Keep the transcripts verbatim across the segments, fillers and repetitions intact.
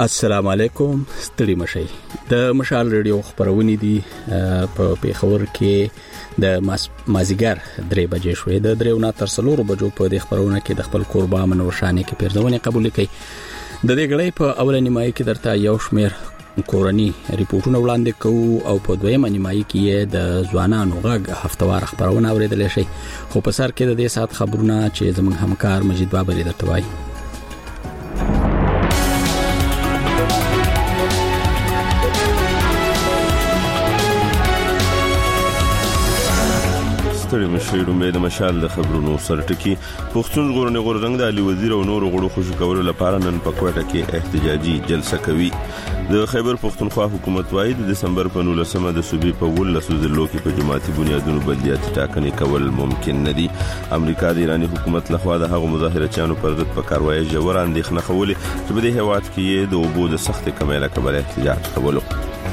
السلام علیکم. ستړي مشي د مشال ریډیو خبرونه دي په پیښور کې د مازیګر درې بجې شوې د دریو تر څلورو بجو په د خبرونه کې د خپل قربا منورشانه کې پیردونه قبول کړي. د دې غړې په اولنی نیمایي کې درته یو شمیر کورنی ریپورتونه وړاندې کوو او په دویمه نیمایي کې د ځوانانو غږ هفتوار خبرونه اوریدل شي. خو په سر کې د دې سات خبرونه چې زموږ همکار مجید بابر درته وایي. ستړي مشي د مشال د خبرونو سرټکی پښتون ژغورنې غورځنګ د علي وزیر او نورو غړو خوشو کولو لپاره نن په کوټه کې احتجاجي جلسه کوي. د خیبر پښتونخوا حکومت وايي د دسمبر په نولسمه د صوبې په ولسو ضلعو کې په جماعتي بنیادونو بلدیاتي ټاکنې کول ممکن نه دي. امریکا د ایرانی حکومت لخوا د هغو مظاهرچیانو پر ضد په کاروایی ژور اندېښنه خولې چې په دې هیواد کې د اوبو د سخت کمۍ له کبله احتجاج کولو.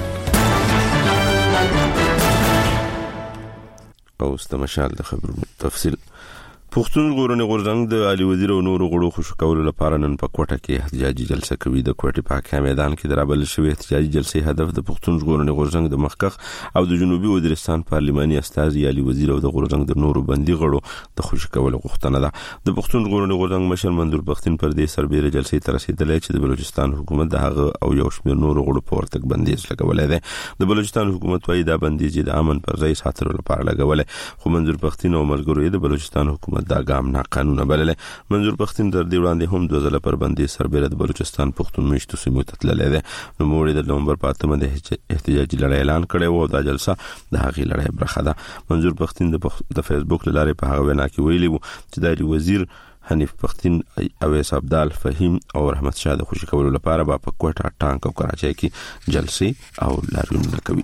او استمشال د خبرونو تفصیل. پښتون ژغورنې غورځنګ د علي وزیر او نورو غړو خوشو کولو لپاره نن په کوټه کې احتجاجي جلسه کوي. د کوټې په حکا میدان کې درابل شوی احتجاجي جلسې هدف د پښتون ژغورنې غورځنګ د مخکخ او د جنوبي وزیرستان پارلماني استازي علي وزیر او د غورځنګ د نورو بندي غړو د خوشو کولو غوښتنه ده. د پښتون ژغورنې غورځنګ مشر منظور پښتين پر دې سربېره جلسې ته رسیدلی چې د بلوچستان حکومت د هغه او یو شمېر نورو غړو په ورتګ بندیز لګولای دی. د بلوچستان حکومت وايي دا بندیز د امن پر ځای ساتلو لپاره لګولای، خو منظور پښتين او ملګرو د بلوچستان حکومت دا ګام نه قانون بلله. منظور پښتين تر دې وړاندې هم دوه ځله پر باندې سربېره د بلوچستان پښتون مشتو سیمو ته تللی دی. نو موږ د نومبر په اتمه د احتجاجي لړۍ اعلان کړی و او دا جلسه د هغې لړۍ برخه ده. منظور پښتين د فیسبوک لارې په هغه وینا کې ویلي وو چې د وزیر حنیف پښتين، اویس عبدال، فهیم او رحمت شاه د خوشی کولو لپاره په کوټه، ټانک او کراچۍ کې جلسې او لاریونونه کوي.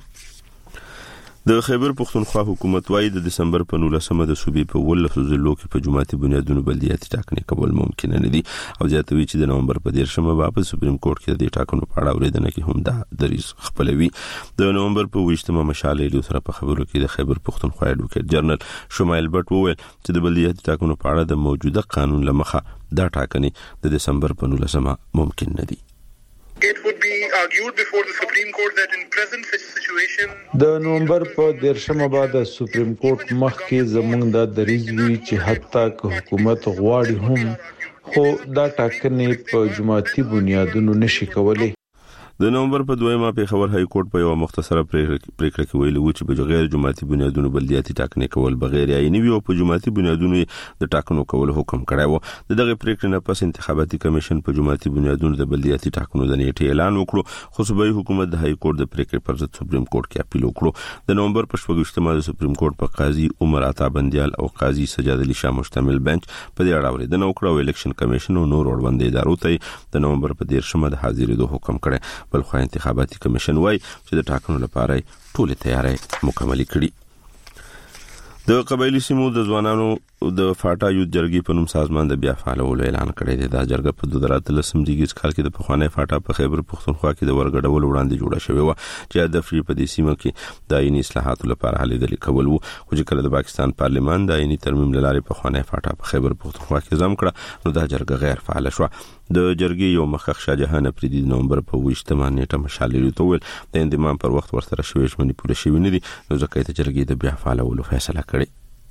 د خیبر پښتونخوا حکومت وايي د دسمبر په نولسمه د صوبې په ولسو ضلعو کې په جماعتي بنیادونو بلدیاتي ټاکنې کول ممکن نه دي او زیاتوي چې د نومبر په دیرشمه په سپریم کورټ کې د ټاکنو په اړه اوریدنه کې هم دا دریځ خپلوي. د نومبر په ویشتمه مشال له سره په خبرو کې د خیبر پښتونخوا ایډوکیټ جنرال شمایل بټ وویل چې د بلدیاتي ټاکنو په اړه د موجوده قانون لمخه دا ټاکنې د دسمبر په نولسمه ممکن نه دي. It would be argued before the Supreme Court that in present situation د نومبر په دیرشمه بعد سپریم کورټ مخکې زمونږ د دریځ وی چې حتی که حکومت غواړي هم خو دا ټاکنې په جماعتي بنیادونو نشي کولای. د نومبر په دویمه پیښور های کورټ په یو مختصره پریکړه کې ویلي و چې په غیر جماعتي بنیادونو بلدیاتي ټاکنې کول بغیر آئیني وي او په جماعتي بنیادونو د ټاکنو کول حکم کړی و. د دغه پریکړې نه پس انتخاباتي کمیشن په جماعتي بنیادونو د بلدیاتي ټاکنو د نیټې اعلان وکړو، خو صوبایي حکومت د های کورټ د پریکړې پر ضد سپریم کورټ کې اپیل وکړو. د نومبر په شپږمه د سپریم کورټ په قاضي عمر عطا بندیال او قاضي سجاد علي شاه مشتمل بنچ په دې اړه اوریدنه وکړه او الیکشن کمیشن او نور اړوند ادارو ته د نومبر په دیرشمه د حاضرېدو حکم کړی. بل خو انتخابات کمیشن وايي چې د ټاکنو لپاره ټول تیاری مکمل کړي. د قبایلی سیمو د ځوانانو د فاټا یوت جرګې په نوم سازمان د بیا فعالولو اعلان کړی دی. دا جرګه په دوه زره اتلسم دیګیز کال کې د پخوانی فاټا په خیبر پښتونخوا کې د ورګډول وړاندې جوړه شوې و چې هدف یې په دې سیمه کې د آئیني اصلاحاتو لپاره هلې ځلې کول و. خو چې کله د پاکستان پارلمان د آئیني ترمیم له لارې پخوانی فاټا په خیبر پښتونخوا کې ضم کړه نو دا جرګه غیر فعال شوه. د جرګې یو مخکخ شاه جهان افریدي د نومبر په ویشتمه نیټه مشالې ته ویل د اندمام پر وخت ورسره شوې ژمنې پوره شوې نه دي، نو ځکه یې د جرګې د بیا فعالولو فیصله کړې.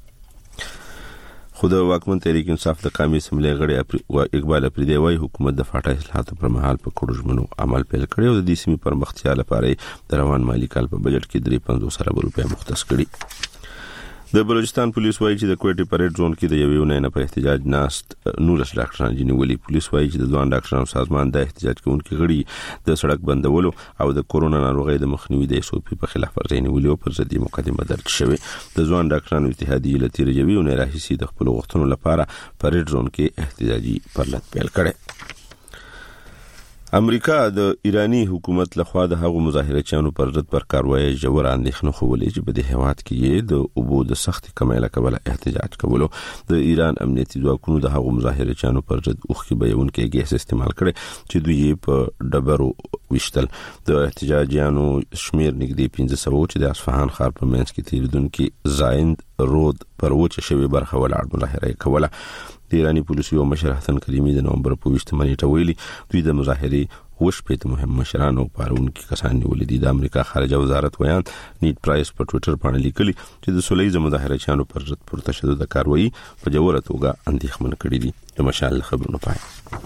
خو د واکمن تحریک انصاف د قومي اسمبلی غړي اقبال افریدي وايي حکومت د فاټا اصلاحاتو پر مهال په کړو ژمنو عمل پیل کړی او د دې سیمې پرمختیا لپاره د روان مالی کال په بجټ کې درې پنځوس ارب روپۍ مختص کړي. د بلوچستان پولیس وايي چې د کوټې پریډ زون کې د یوې ونې نه په احتجاج ناست نولس ډاکټران جنولي. پولیس وايي چې د ځوان ډاکټرانو سازمان د احتجاج کوونکو غړي د سړک بندولو او د کورونا ناروغۍ د مخنیوي د ایس او پی په خلاف ورزي نیولې او پر ضد مقدمه درج شوې. د ځوان ډاکټرانو اتحادیې له تیرې یوې ونې راهیسې د خپل غوښتنو لپاره پریډ زون کې احتجاجي پرلط پیل کړي. امریکا د ایرانی حکومت لخوا د هغو مظاهرچیانو پر ضد پر کاروایی ژور اندېښنه خولې چې په دې هیواد کې د اوبو د سخت کمۍ له کبله احتجاج کولو. د ایران امنیتي ځواکونو د هغو مظاهرچیانو پر ضد اوښکې بهیونکي ګیس استعمال کړي چې دوی یې په ډبرو وشتل. د احتجاجیانو شمیر نږدې پنځه سوه چې د اصفهان ښار په منځ کې تیریدونکي زایند رود پر وچه شوی برخه ولاړ مظاهره کوله. د ایرانی پولیسو مشر حسن کریمی د نومبر په ویشتمه نیټه ویلي دوی د مظاهرې وشپېته مهم مشران او پارونکي کسان نیولي دي. د امریکا خارجه وزارت ویان نیټ پرایس په ټوئیټر باندې لیکلي چې د سولهییز مظاهرچیانو پر ضد پر تشدد کاروایی په جوړه توګه اندېښمن کړي دي. د مشال خبرونه پای.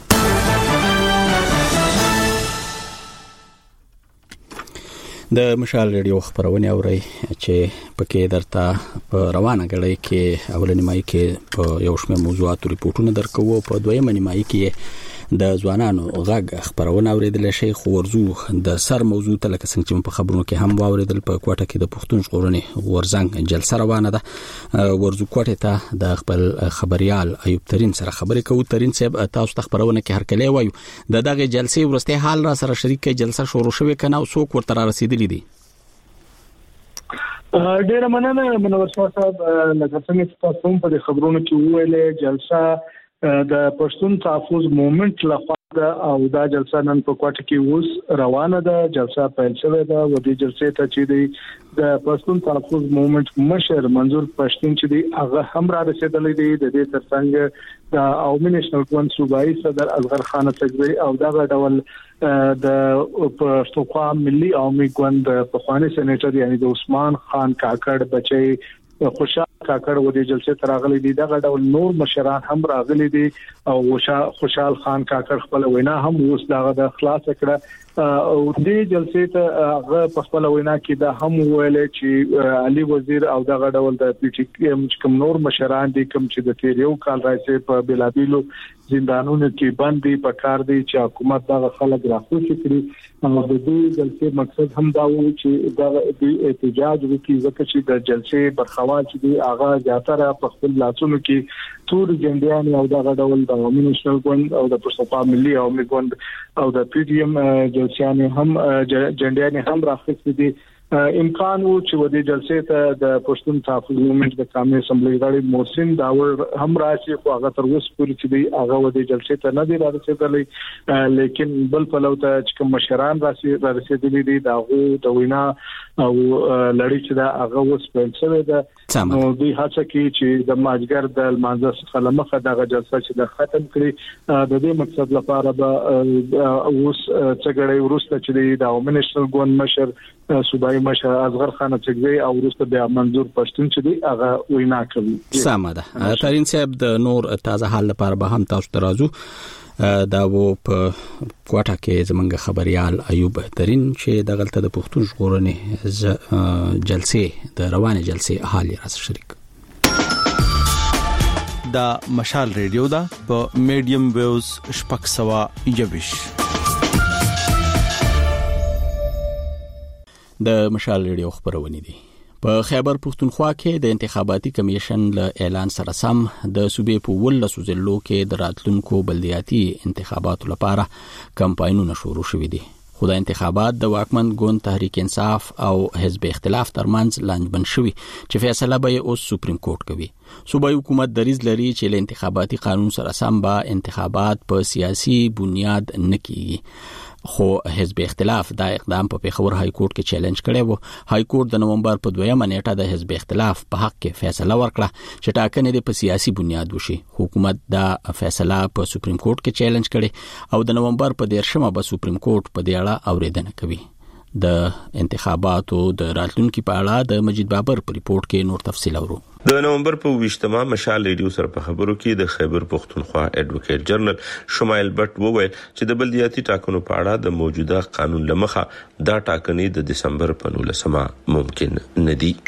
د مشال ریډیو خبرونه اوري چې پکې درته په روانه غړي کې اولنی مای کې په یو شمېر موضوعاتو ریپورتونه درکوو. په دویمه نیمایي کې د ځوانانو غږ خبرونه اوریدل شي. خو ورزو د سر موضوع ته لکه څنګه چې په خبرونو کې هم واوریدل په کوټه کې د پښتون ژغورنې ورزنګ جلسه روانه ده. ورزو کوټه ته د خپل خبريال ایوب ترين سره خبرې کوو. ترين صاحب تاسو ته خبرونه کې هر کله وایو د دغه جلسې ورسته حال را سره شریک جلسه شروع شوه کنه او څوک ورته را رسیدلی دي؟ ډیره مننه منور صاحب. لکه څنګه چې تاسو په خبرونو کې ویلې جلسه د پښتون تحفظ موومنت لخوا او دا جلسه نن په کوټه کې اوس روانه ده. جلسه پیل شوې ده او د جلسې ته چې دی د پښتون تحفظ موومنت مشر منظور پښتون چې دی هغه هم را رسیدلی دی. د دې ترڅنګ د عوامي نېشنل ګوند صوبایي صدر اصغر خان تګوي او دغه ډول د پښتونخوا ملي عوامي ګوند په خواني سېنیټر یعنی د عثمان خان کاکړ بچي خوشحال کاکړ و دې جلسې ته راغلي دي. دغه ډول نور مشران هم راغلي دي او خوشحال خان کاکړ خپل وینا هم اوس دغه د خلاص کړه او دې جلسې ته هغه په خپل وینا کې دا هم ویل چې علي وزیر او دغه ډول د پی ټی ایم کوم نور مشران دي کوم چې د تیر یو کال راځي په بلابیلو زندانونو کې باندې په کار دي چې حکومت دغه خلک راخوشي کړي او د دې جلسې مقصد هم دا و چې دغه احتجاج وکړي ځکه چې د جلسې برخوال چې دی هغه زیاتره په خپل لاسونو کې تور جنډیان او دغه ډول د عوامي نېشنل ګوند او د پښتونخوا ملي عوامي ګوند او د پی ټی ایم جلسیان هم جنډیان هم راخستې دي. امکان وو چې ودی جلسې ته د پښتون تحفظ موومنت د قومي اسمبلی غړي محسن داور هم راشي خو هغه تر اوسه پورې چې دی هغه ودی جلسې ته نه دی رسیدلی. لیکن بل په لوته چې کوم مشران راشي رسیدلی دي داغه د وینا او لړۍ چې دا هغه اوس پیل شوې ده. نو دوی هڅه کوي چې د ماجګر د المانځه څخه لمخه دغه جلسه چې د ختم کړي د دې مقصد لپاره به اوس څنګه ورسته چې د عوامي نېشنل ګوند مشر صوبایي مشر اصغر خان تګوي او ورسته بیا منظور پښتون چې دی هغه وینا کوي. سمه ده. ترين صاحب د نور تازه حال لپاره به هم تاسو ته راځو. دا وو په کوټه کې زمونږ خبريال ایوب ترين چې د غلطه د پښتون ژغورنې جلسې د روانه جلسې حال را شریک. دا مشال ریډیو دا په میډیم ویوز شپږ سوه یوش. د مشال ریډیو خبرونه دي. په خیبر پښتونخوا کې د انتخاباتي کمیشن له اعلان سره سم د صوبې په ولسو ضلعو کې د راتلونکو بلدیاتي انتخاباتو لپاره کمپاینونه شروع شوې دي. خو د انتخابات د واکمن ګوند تحریک انصاف او حزب اختلاف ترمنځ لانجمن شوی چې فیصله به اوس سپریم کورټ کوي. صوبایي حکومت دریځ لري چې له انتخاباتي قانون سره سم به انتخابات په سیاسي بنیاد نه کیږي. خو حزب اختلاف دا اقدام په پیښور های کورټ کې چیلنج کړی وو. های کورټ د نومبر په دویمه نیټه د حزب اختلاف په حق کې فیصله ورکړه چې ټاکنې په سیاسي بنیاد وشي. حکومت دا فیصله په سپریم کورټ کې چیلنج کړي او د نومبر په دیرشمه به سپریم کورټ په دې اړه اوریدنه کوي. د انتخاباتو د راتلونکو په اړه د مجید بابر په ریپورت کې نور تفصیل اورو. د نومبر په ویشتمه مشال ریډیو سره په خبرو کې د خیبر پښتونخوا ایڈوکیټ جنرال شمایل بټ وویل چې د بلدیاتي ټاکنو په اړه د موجوده قانون لمخه دا ټاکنې د دسمبر په نولسمه ممکن نه دي.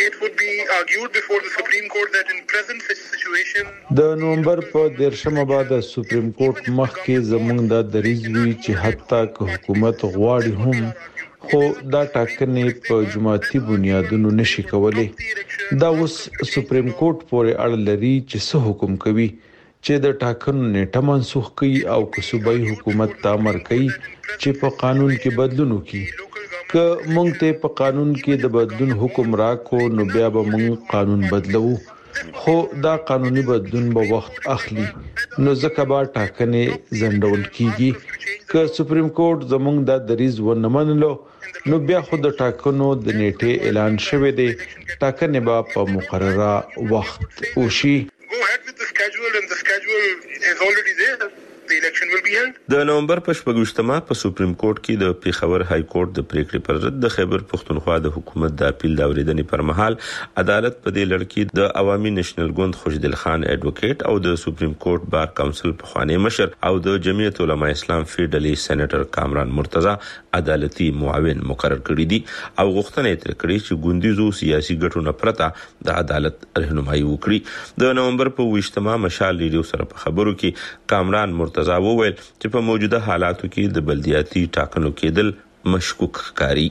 د نومبر په دیرشمه بعد سپریم کورټ مخ کې زمونږ د دریځ وی چې حتی که حکومت غواړي هم خو دا ټاکنې په جماعتي بنیادونو نشي کولای. دا اوس سپریم کورټ پورې اړه لري چې څه حکم کوي چې د ټاکنو نیټه منسوخ کړي او که صوبایي حکومت تامر کوي چې په قانون کې بدلون وکړي. که مونږ ته په قانون کې د بدلون حکم راکو نو بیا به مونږ قانون بدلو خو دا قانوني بدلون به وخت اخلي نو ځکه به ټاکنې ځنډول کیږي. که سپریم کورټ زمونږ د دریځ ونه منلو نو بیا خو د ټاکنو د نیټه اعلان شوه دی ټاکنې به په مقرره وخت وشي. Go ahead with the schedule and the schedule is already there. The election will be held. د نومبر په شپږمه په سپریم کورټ کې د پیښور های کورټ د پریکړې پر ضد د خیبر پښتونخوا د حکومت د اپیل د اوریدنې پر مهال عدالت په دې لړ کې د عوامي نېشنل ګوند خوشدل خان اډوکیټ او د سپریم کورټ بار کونسل په خوانی مشر او د جمعیت العلماء اسلام فیډرالي سېنیټر کامران مرتضی عدالتي معاون مقرر کړی دي او غوښتنه یې تر کړې چې ګوندیزو سیاسي ګټو نه پرته د عدالت رهنمایي وکړي. د نومبر په ویشتمه مشال ریډیو سره په خبرو کې کامران مرتضی وویل چې په موجوده حالاتو کې د بلدیاتي ټاکنو کېدل مشکوک ښکاري.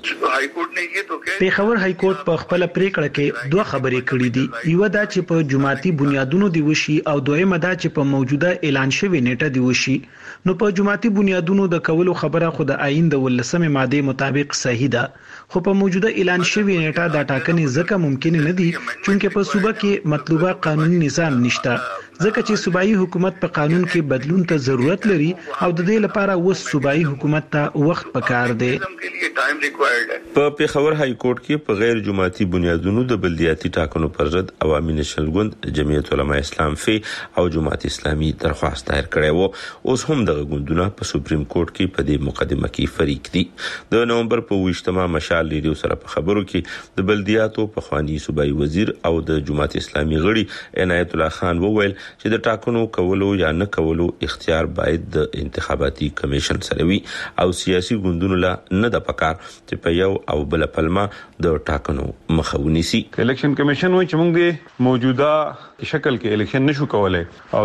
پیښور های کورټ په خپل پریکړه کې دوه خبرې کړې دي. یو دا چې په جماعتي بنیادونو دی وشي او دویمه دا چې په موجوده اعلان شوی نیټه دی وشي. نو په جماعتي بنیادونو د کولو خبره خو د آئین د ولسمه ماده مطابق صحیح ده، خو په موجوده اعلان شوی نیټه دا ټاکنې ځکه ممکن نه دي چې په صوبه کې مطلوبه قانوني نظام نشته، ځکه چې صوبایي حکومت په قانون کې بدلون ته ضرورت لري او د دې لپاره وس صوبایي حکومت ته وخت پکار دی. په پیښور های کورټ کې په غیر جماعتي بنیادونو د بلدیاتي ټاکنو پر ضد عوامي نېشنل ګوند جمعیت العلماء اسلام فی او جماعت اسلامي درخواست دایر کړی وو. اوس هم دغه ګوندونه په سپریم کورټ کې په دې مقدمه کې فریق دي. د نومبر په ویشتمه مشال ریډیو سره په خبرو کې د بلدیاتو په خوانی صوبایي وزیر او د جماعت اسلامي غړي عنایت الله خان وویل چې د ټاکنو کولو یا نه کولو اختیار باید د انتخاباتي کمیشن سره وي او سیاسي ګوندونو لا نه د پکار چې په یو او بل پلمه د ټاکنو مخه ونیسي. الیکشن کمیشن وایي چې موږ د موجوده شکل کې الیکشن نشو کولای او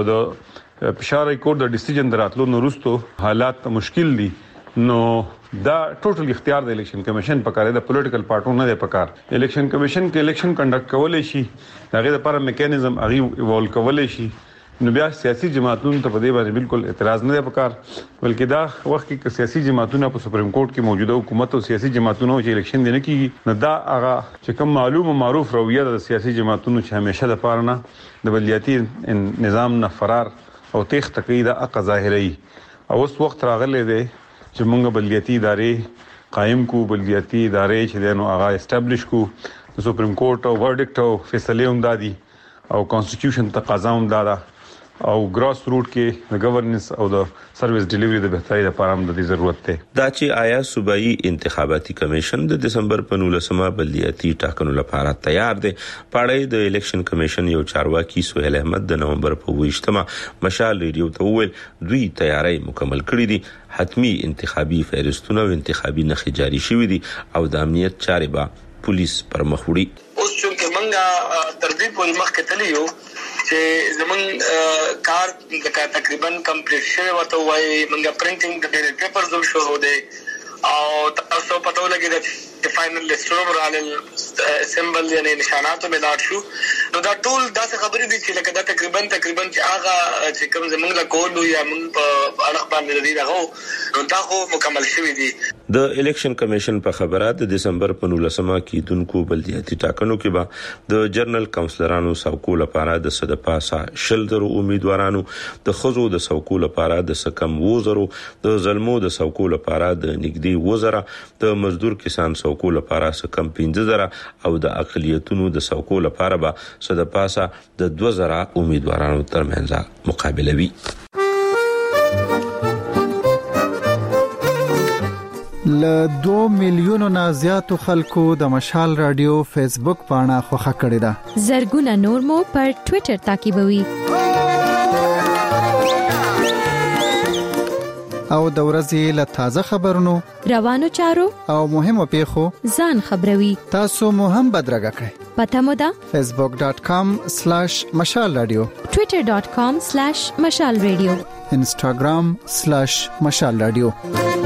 د پېښور کورټ د ډیسیژن دراتلو نورستو حالات مشکل دي، نو دا ټوټل اختیار د الیکشن کمیشن په کار دی، د پولیټیکل پارټو نه دی په کار. الیکشن کمیشن کې الیکشن کنډکټ کولای شي، دغه لپاره میکانیزم اغي ایوالو کولای شي. نو بیا سیاسي جماعتونو ته په دې باندې بالکل اعتراض نه دی پکار، بلکې دا وخت کې سیاسي جماعتونو په سپریم کورټ کې موجوده حکومت او سیاسي جماعتونو چې الیکشن دی نه کیږي، نو دا هغه چې کوم معلوم او معروف رویه د سیاسي جماعتونو چې همیشه د پاره نه د بلدیاتي نظام نه فرار او تخت کوي دا اقا ظاهري. او اوس وخت راغلی دی چې موږ بلدیاتي ادارې قائم کو، بلدیاتي ادارې چې دنو هغه اسټابلیش کو. د سپریم کورټ او ورډکټ او فیصله هم دادي او کانسټیټیوشن تقاضا هم دادا او ګراس روټ کې د گورننس او د سرویس ډیلیوري د بهتري لپاره هم د ضرورت دی. دا چې آیا صوبایي انتخاباتي کمیشن د دسمبر په نولسمه بلدیاتي ټاکنو لپاره تیار دی. پاړې د الیکشن کمیشن یو چارواکي سہیل احمد د نومبر په ویشتمه مشال ریډیو ته وویل دوی تیاری مکمل کړی دي، حتمی انتخابي فهرستونه او انتخابي نخې جاری شوې دي او د امنیت چارې به پولیس پر مخ وړي. اوس چې موږ تر دې پورې مخکې تللیو چې زمون کار تقریبا کمپلیټ شوی وته وای، موږ پرینټینګ د بیلټ پیپرز هم شروع دی او تاسو پته ولګی چې فائنل لیست راغلی سمبل یعنی نشانات ملاټ شو. نو دا ټول داسې خبرې دي چې لکه دا تقریبا تقریبا چې هغه چې کوم زمونږ لا کول یا موږ په اړه باندې دی دغه نو دا خو مکمل شوی دي. د الیکشن کمیشن په خبره د دسمبر په نولسمه کې دونکو بلدیاتي ټاکنو کې به د جرنل کونسلرانو سوکو لپاره د صد پاسه شل درو امیدوارانو، د خزو د سوکو لپاره د سکم وزرو، د زلمو د سوکو لپاره د نګدي وزره، د مزدور کسان سوکو لپاره سکم پنځه زره او د اقلیتونو د سوکو لپاره به صد پاسه د دوه زره امیدوارانو ترمنځ مقابله وي. ل دو میلیونو نه زیاتو خلکو د مشال رادیو فیسبوک پاڼه خوښه کړې ده. زرګونه نور مو پر ټوئیټر تعقیبوي او د ورځې له تازه خبرونو، روانو چارو او مهمو پیښو ځان خبروي. تاسو مو هم بدرګه کړئ. پته مو ده facebook dot com slash mashal radio، twitter dot com slash mashal radio، instagram slash mashal radio.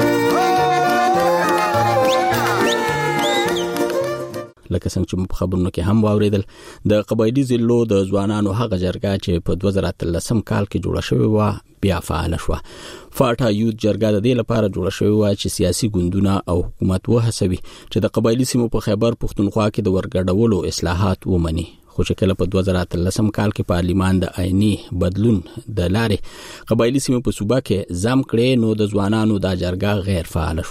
لکه څنګه چې په خبرونو کې هم واوریدل، د قبایلی ضلعو د ځوانانو هغه جرګه چې په دوه زره اتلسم کال کې جوړه شوې و بیا فعال شوه. فاټا یوت جرګه د دې لپاره جوړه شوې و چې سیاسي ګوندونه او حکومت وهڅوي چې د قبایلی سیمو په خیبر پښتونخوا کې د ورګډولو اصلاحات ومني. خو چې کله په دوه زره اتلسم کال کې پارلیمان د آئینی بدلون د لارې قبایلی سیمو په صوبه کې ځم کړي، نو د ځوانانو د جرګه غیر فعال شوه.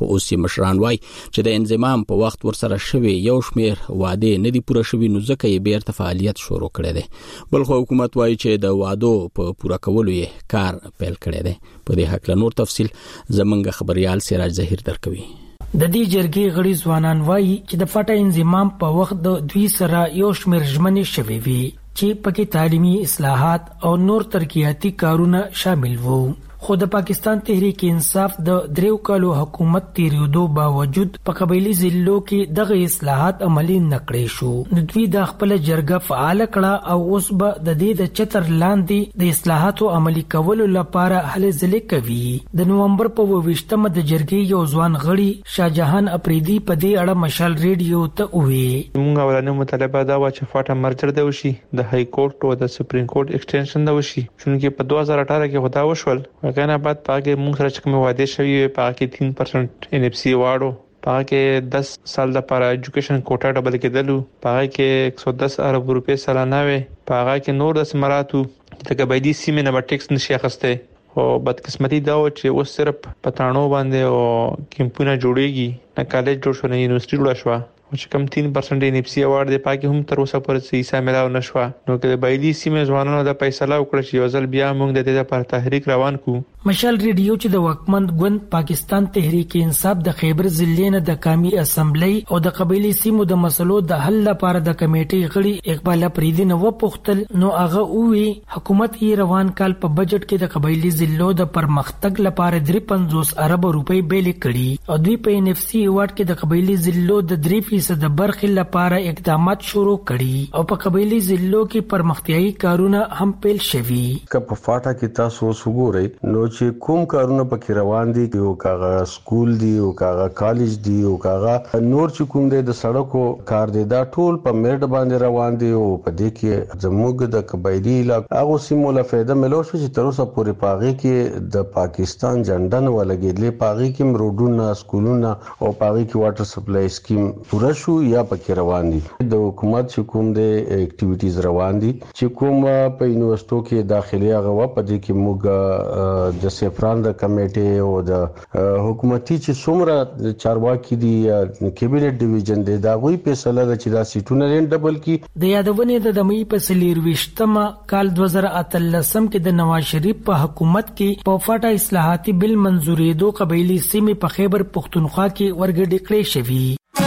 خو اوس یې مشران وایي چې د انضمام په وخت ورسره شوی یو شمیر وعده نه دی پوره شوی، نو ځکه یې بیرته فعالیت شروع کړی دی. بل خو حکومت وایي چې د وعدو په پوره کولو یې کار پیل کړی دی. په دې حق له نور تفصیل زمونږ خبريال سراج ظهیر درکوي. د دې جرګې غړي ځوانان وایي چې د فاټا انضمام په وخت د دوی سره یو شمیر ژمنې شوي وي چې پکې تعلیمي اصلاحات او نور ترقیاتي کارونه شامل وو. خو د پاکستان تحریک انصاف د دریو کالو حکومت تیریدو باوجود په قبایلی ضلعو کې دغه اصلاحات عملی نکړې شو. نو دوی د خپل جرګه فعال کړه او اوس به د دې د چتر لاندې د اصلاحاتو عملی کولو لپاره هلې ځلې کوي. د نومبر په ویشتمه د جرګې یو ځوان غړي شاهجهان اپریدي په دې اړه مشال ریډیو ته وویل: موږ اولنې مطالبه دا و چې فاټا مرجر دی وشي، د های کورټ او د سپریم کورټ ایکسټنشن دا وشي، چې په دوه هزار اٹھارہ کې خدا وشول. غنا بعد پاکه موږ سره چې کوم وعده شوی پاکه تین پرسنٹ ان اف سی واړو، پاکه دس سال لپاره ایجوکیشن کوټا ډبل کېدلو، پاکه ایک سو دس ارب روپے سالانه وي، پاکه نور د سمراتو د قبایلی سیمه نه ټیکس نشي اخسته. او بدقسمتي دا و چې اوس صرف پټانو باندې او کیمپونه جوړيږي، نه کالج جوړ شو نه یونیورسيټي جوړ شو، چې کم تین پرسنٹ ان اف سی اوارد دی پاکه هم تر اوسه پر سیسه ملاو نشو. نو کې د بایلی سیمه ځوانانو د فیصله وکړه چې یو ځل بیا موږ د دې لپاره تحریک روان کو. مشال ریډیو چې د وکمند ګوند پاکستان تحریک انصاف د خیبر ضلع نه د قومي اسمبلی او د قبایلی سیمو د مسلو د حل لپاره د کمیټې غړي اقبال اپریدي نو وپختل، نو هغه وی حکومت یې روان کال په بجټ کې د قبایلی ضلعو د پرمختګ لپاره درې پنځوس ارب روپۍ بیل کړي او دوی په ان اف سی ایوارډ کې د قبایلی ضلعو د درې فیصد د برخې لپاره اقدامات شروع کړي او په قبایلی ضلعو کې پرمختیايي کارونه هم پیل شوي. که په فاټا کې تاسو وګورئ نو چې کوم کارونه پکې روان دي، یو کاغه سکول دی، یو کاغه کالج دی، یو کاغه نور چې کوم دی د سړکو کار دی، دا ټول په میرډ باندې روان دي. او په دې کې زموږ د قبایلی علاقې هغه سیمو له فائدہ ملو شو چې تر اوسه پورې پاغي کې د پاکستان جنډه نه ولګېدلې، پاغي کې روډونه، سکولونه او پاغي کې واټر سپلای سکیم پوره شو یا پکې روان دي. د حکومت چې کوم دی اکټیویټیز روان دي، چې کوم په یونیورسيټو کې داخلي هغه و په دې کې موږ د سفران د کمیټې او د حکومتي چې څومره چارواکي دي کیبنټ ډیویژن دی دا غوي فیصله ده چې دا سیټونه لین ډبل کی. د یادونې د دمې په سلیرويشتمه کال دوه زره اتلسم کې د نواز شریف په حکومت کې په فاټا اصلاحاتي بل منزورېدو قبایلی سیمې په خیبر پختونخوا کې ورګډ کړې شوې.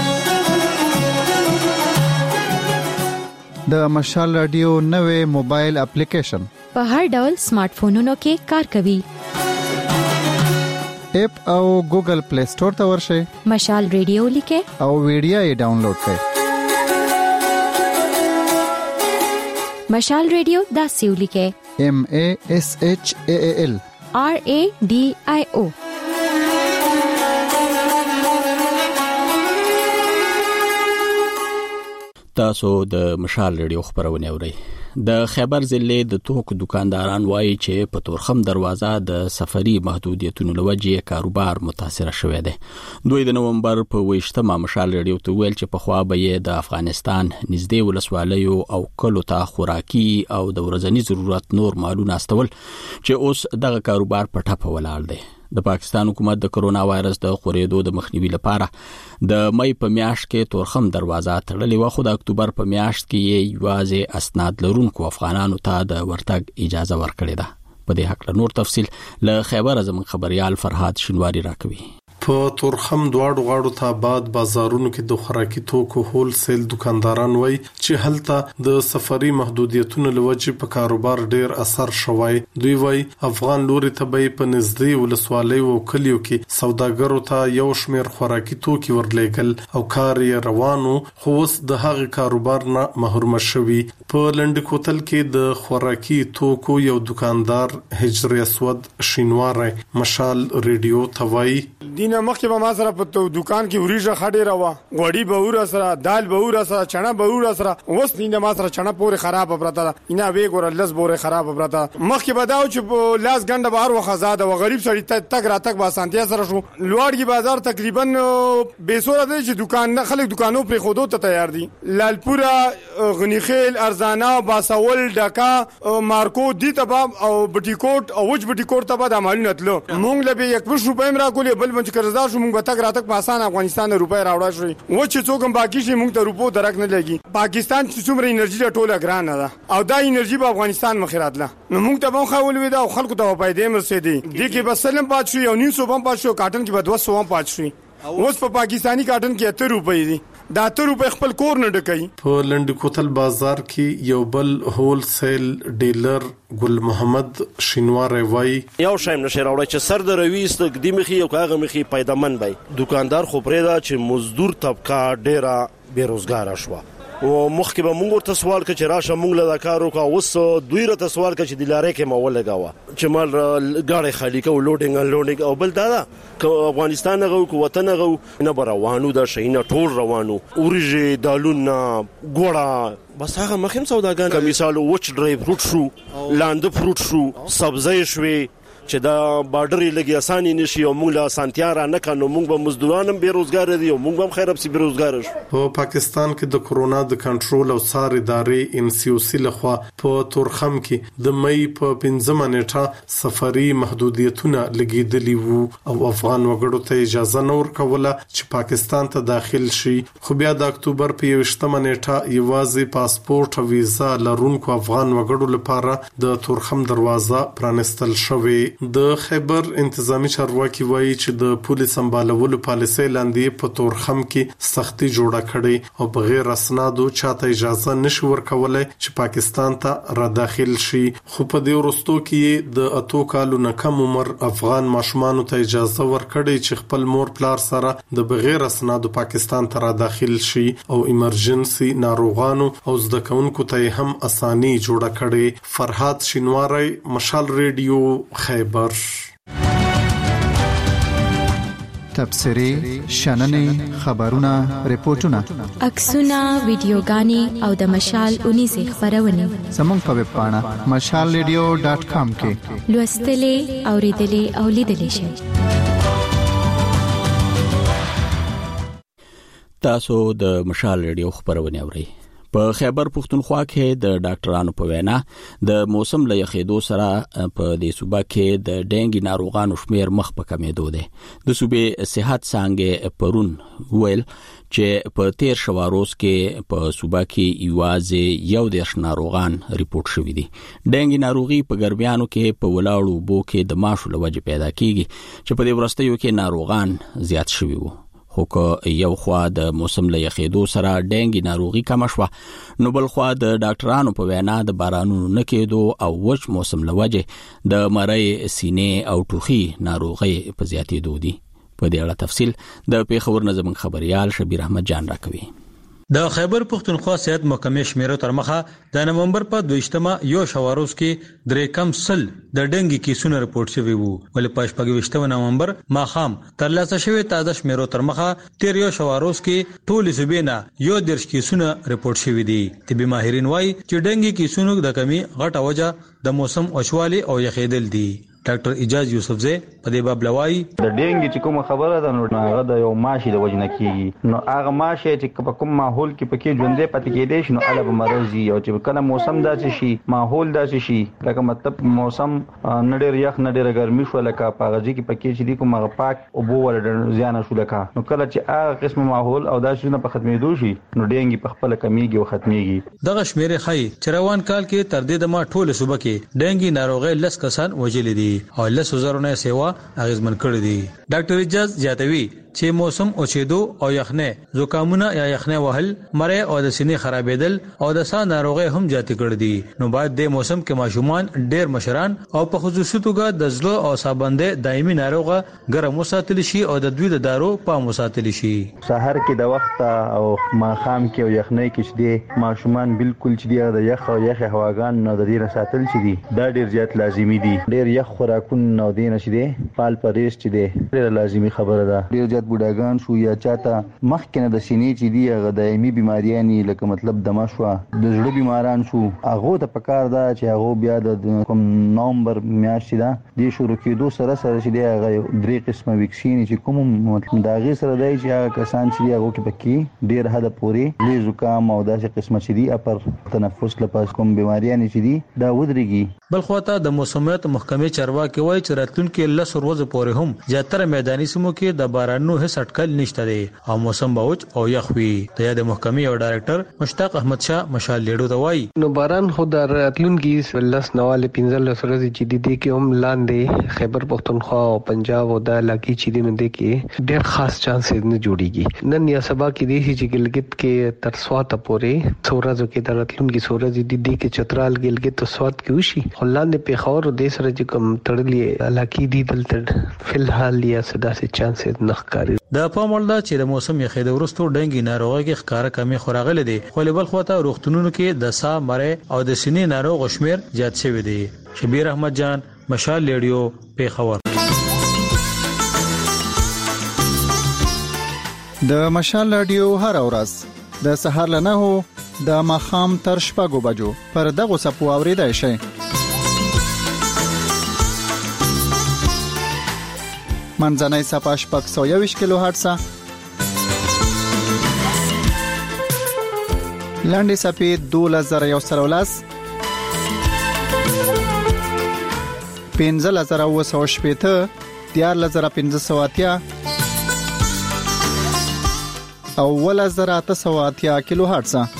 د مشال رادیو نوې موبایل اپلیکیشن په هر ډول سمارټ فونونو کې کار کوي. اپ او ګوګل پلی سٹور ته ورشئ، مشال ریډیو لیکه او ویډیو یې ډاونلوډ کړئ. مشال ریډیو دا سیو لیکه M A S H A A L R A D I O. تاسو د مشال ریډیو خبرونه اورئ. د خیبر ضلع د توکو دکانداران وایي چې په تورخم دروازه د سفري محدودیتونو لوجې کاروبار متاثر شوی دی. دوی د نومبر په ویشتمه مشال ریډیو ته ویل چې په خوا به د افغانستان نږدې ولسوالیو او کلو ته خوراکي او د ورځني ضرورت نور مالونه استول چې اوس دغه کاروبار په ټاپه ولاړ دی. د پاکستان حکومت د کرونا وایرس د خورېدو د مخنیوي لپاره د مې په میاشت کې تورخم دروازه تړلې و، خو د اکتوبر په میاشت کې یې یوازې اسناد لرونکو افغانانو ته د ورتګ اجازه ورکړې ده. په دې حق له نور تفصيل له خیبر زموږ خبريال فرهاد شینواری راکوي. په تورخم دواړو غاړو ته آباد بازارونو کې د خوراکي توکو هول سیل دکانداران وای چې هلته د سفري محدودیتونو لوجې په کاروبار ډیر اثر شوی. دوی وای افغان لوري ته به په نږدې ولسوالۍ او کلیو کې سوداګرو ته یو شمیر خوراکي توکي ورلېګل او کار یې روانو، خو اوس د هغه کاروبار نه محروم شوی. په لنډ کوتل کې د خوراکي توکو یو دکاندار هجر اسود شینواری مشال ریډیو توای دینه مخکې به ما سره په دکان کې وریجه خډې راوه، غوړي به ور سره، دال به ور سره، چنا به ور سره. اوس دینه ما سره چنا پورې خراب پراته ده، اینا وی ګور لز بورې خراب پراته. مخکې به داو چې په لاس ګنده بهر وخزاده و غریب سړی تک را تک با سانتیا سره شو. لوړګي بازار تقریبا بیسوره دی چې دکان نه خلک دکانو پر خودو ته تیار دي. لالپورا، غنیخیل، ارزانا، باساول، ډاکا، مارکو دي تبا او بټیکوټ او وج بټیکوټ تبا د مالونه تلو. مونږ له یک پښو پېم را کولې بل منځ قرضدار شو موږ به تک راتک په اسانه افغانستان روپۍ راوړای شي و چې څوک هم باقی شي موږ ته روپو درک نه لګي پاکستان چې څومره انرژي ټوله ګرانه ده او دا انرژي په افغانستان مخیرات له نو موږ ته به خو ولوي دا خلکو ته په دې مرسي دي کې بس سلم پات شو یو نیو سو بم پات شو کاټن کې به دوه سو هم پات شو اوس په پاکستانی کاټن کې اته روپۍ دي دا اته روپۍ خپل کور نه ډکای په لند کوتل بازار کې یو بل هول سیل ډیلر ګل محمد شینوار وای یو شایم نشه راوړی چې سر د رويست د مخي یو کاغه مخي پیدامن وای دکاندار خو پرېدا چې مزدور طبقه ډیره بیروزګار شوه او مخکې به مونږ ورته سوال کړ چې راشه مونږ له کارو کا اوس دوی رته سوال کړ چې د لارې کې مو ولګاوه چې مال غاړي خالی کو لوډینګ ان لوډینګ او بل دا دا افغانستان غو کو وطن غو نه روانو دا شینه ټول روانو اوريجي دالونه ګوړه بس هغه مخیم سوداګان کوم مثال وچ ډرای فروټ شو لاند فروټ شو سبزی شوي چې دا بارډر لګي اساني نشي او موږ له سانتیا را نه کنو موږ به مزدورانم بیروزګار دي او موږ هم خیرب سي بیروزګار شو په پاکستان کې د کورونا د کنټرول او څار ادارې ان سی او سی لخوا په تورخم کې د مې په پنځمه نیټه سفري محدودیتونه لګیدلي وو او افغان وګړو ته اجازه نه ورکوله چې پاکستان ته داخل شي خو بیا د اکتوبر په یوشتمه نیټه یوازې پاسپورت او ویزا لرونکو افغان وګړو لپاره د تورخم دروازه پرانستل شوې د خیبر انتظامی چارواکي وایي چې د پولیس سمبالولو پالیسۍ لاندې په تورخم کې سختي جوړه کړي او بغیر اسنادو چاته اجازه نشي ورکولای چې پاکستان ته را داخل شي خو په دې ورستو کې د اتو کالو نه کم عمر افغان ماشومان ته اجازه ورکړي چې خپل مور پلار سره د بغیر اسنادو پاکستان ته را داخل شي او ایمرجنسي ناروغانو او زده کوونکو ته هم اساني جوړه کړي فرحات شینواری مشال ریډیو خیبر تبصري شننې خبرونه ریپورتونه عکسونه ویډیوګانې او د مشال اونیزه خبرونه زموږ په ویب پاڼه مشال ریډیو ډاٹ کام کې لوستلې اوریدلې او لیدلې شئ. تاسو د مشال ریډیو خبرونه اورئ. په خیبر پختونخوا کې د ډاکټرانو په وینا د موسم له یخېدو سره په دې صوبه کې د ډینګي ناروغانو شمیر مخ په کمېدو دی. د صوبې صحت څانګې پرون ویل چې په تیر شواروز کې په صوبه کې یوازې یو دیش ناروغان ریپورت شوی دي. ډینګي ناروغي په ګرمیانو کې په ولاړو بو کې د ماشو لوجه پیدا کیږي چې په دې ورستیو کې ناروغان زیات شوي وو. خو که یو خوا د موسم له یخېدو سره ډینګي ناروغي کم شوه نو بل خوا د ډاکټرانو په وینا د بارانونو نه کېدو او وچ موسم له وجې د مرۍ سینې او ټوخي ناروغي په زیاتېدو دي. په دې اړه تفصیل د پیښور نه زموږ خبريال شبیر احمد جان راکوي. د خیبر پختونخوا صحت محکمې شمیرو تر مخه د نومبر په دویشتمه یو شواروز کې درې کم سل د ډنګي کیسونه رپورټ شوي وو ولې په شپږ نومبر ماخام ترلاسه شوی تازه شمیرو تر مخه تیر یو شواروز کې ټول صوبینا یو درش کیسونه رپورټ شوي دي. طبي ماهرین وایي چې ډنګي کیسونو د کمی غټه وجه د موسم اوشوالي او یخېدل دي. ډاکټر اجاز یوسفزی په دې باب لوي د ډینګي چې کومه خبره ده نو هغه د یو ماشي د وجنه کیږي نو هغه ماشي چې په کوم ماحول کې پکې ژوندې پاتې کېدې شي نو اله به مرضی او چې کله موسم داسې شي ماحول داسې شي لکه مطلب موسم نډیر یخ نډیر ګرمي شو لکه پاغځي کې پکې چې دی کومه پاک او بو ول زیان شو لکه نو کله چې هغه قسم ماحول او داسې نه په ختمېدو شي نو ډینګي په خپل کمیږي او ختميږي. دغه شمیرې خای چې روان کال کې تر دې د ما ټوله صوبه کې ډینګي ناروغي لس کسان وجلې دي او لس وزرونه سیوا اغیزمن کړی دي. ډاکټر اجاز زیاتوي چې موسم اوچېدو او یخنه زکامونه یا یخنه وهل مړی او د سینې خرابېدل او د ساه ناروغي هم زیاتې کړې دي. نو باید د موسم کې ماشومان ډېر مشران او په خصوصي توګه د زړه او سابنده دایمي ناروغه ګرم وساتل شي او د دوی د دارو پام وساتل شي. سحر کې د وخت او ماخام کې او یخنه کې چې دي ماشومان بالکل چې دی د یخ او یخ هواګان نه د دې ساتل شي دي دا ډېر زیات لازمي دي. ډېر یخ خوراکونه نو دي نشي دي پال پرېس چې دي ډېر لازمي خبره ده. ډېر بوډاګان شو یا چاته مخکنه د سینې چې دی هغه دایمي بیماریانی لکه مطلب دمه شو د زړه بیماران شو هغه ته پکار دا چې هغه بیا د کوم نومبر میاشتې دا د شروع کېدو سره سره چې دی هغه درې قسمه ویکسین چې کوم مطلب دا غي سره دی چې هغه کسان چې هغه کې پکې ډیر حد پورې لی زکام او داسې قسمه چې دی اپر تنفس لپاره کوم بیماریانی چې دی دا ودرېږي. بل خواته د موسمیات محکمې چارواکي چارواکي وایي چې راتلونکي لس ورځې پورې هم زیاتره میداني سیمو کې د بارانونو هیڅ اټکل نشته دی او موسم باوچ او یخوي. د یاد محکمې او ډایرکټر مشتاق احمد شاه مشال لیډو ته وایي نو باران خو د راتلونکي لس نواله پنځه لس ورځې چې د دې کې هم لاندې خیبر پختونخوا او پنجاب او د علاقې چې د نه کې ډېر خاص چانس نه جوړیږي. نن یا سبا کې دي چې ګلګت کې تر سوات پورې څورازو کې د راتلونکي سورز د دې کې چترال ګلګت او سوات کې وشي. هلند په خور د سره چې کوم تړلې علاقې دي دلته فلحال یا صدا سي چانس نه ښکاري. د پاموړ دا چې د موسم یخې د ورستو ډنګي ناروغي کې ښکارا کمی خوراغله دي خو لبل خواته روغتونونو کې د سا مړې او د سینې ناروغ شمیر زیات شوی دی. شبیر احمد جان مشال لیډیو پیښور. د مشال رادیو هر ورځ د سهار له نه هو د ماخام تر شپږو بجو پر دغه سپو اوریدای شي. منځنۍ صفه شپږ سوه یوویشت کیلو هرتز، لاندې صفې دولس زره یو سل ولس، پنځه زره اوه سوه شپېته، دیارلس زره پنځه سوه اتیا او اوولس زره اته سوه اتیا کیلو هرتز.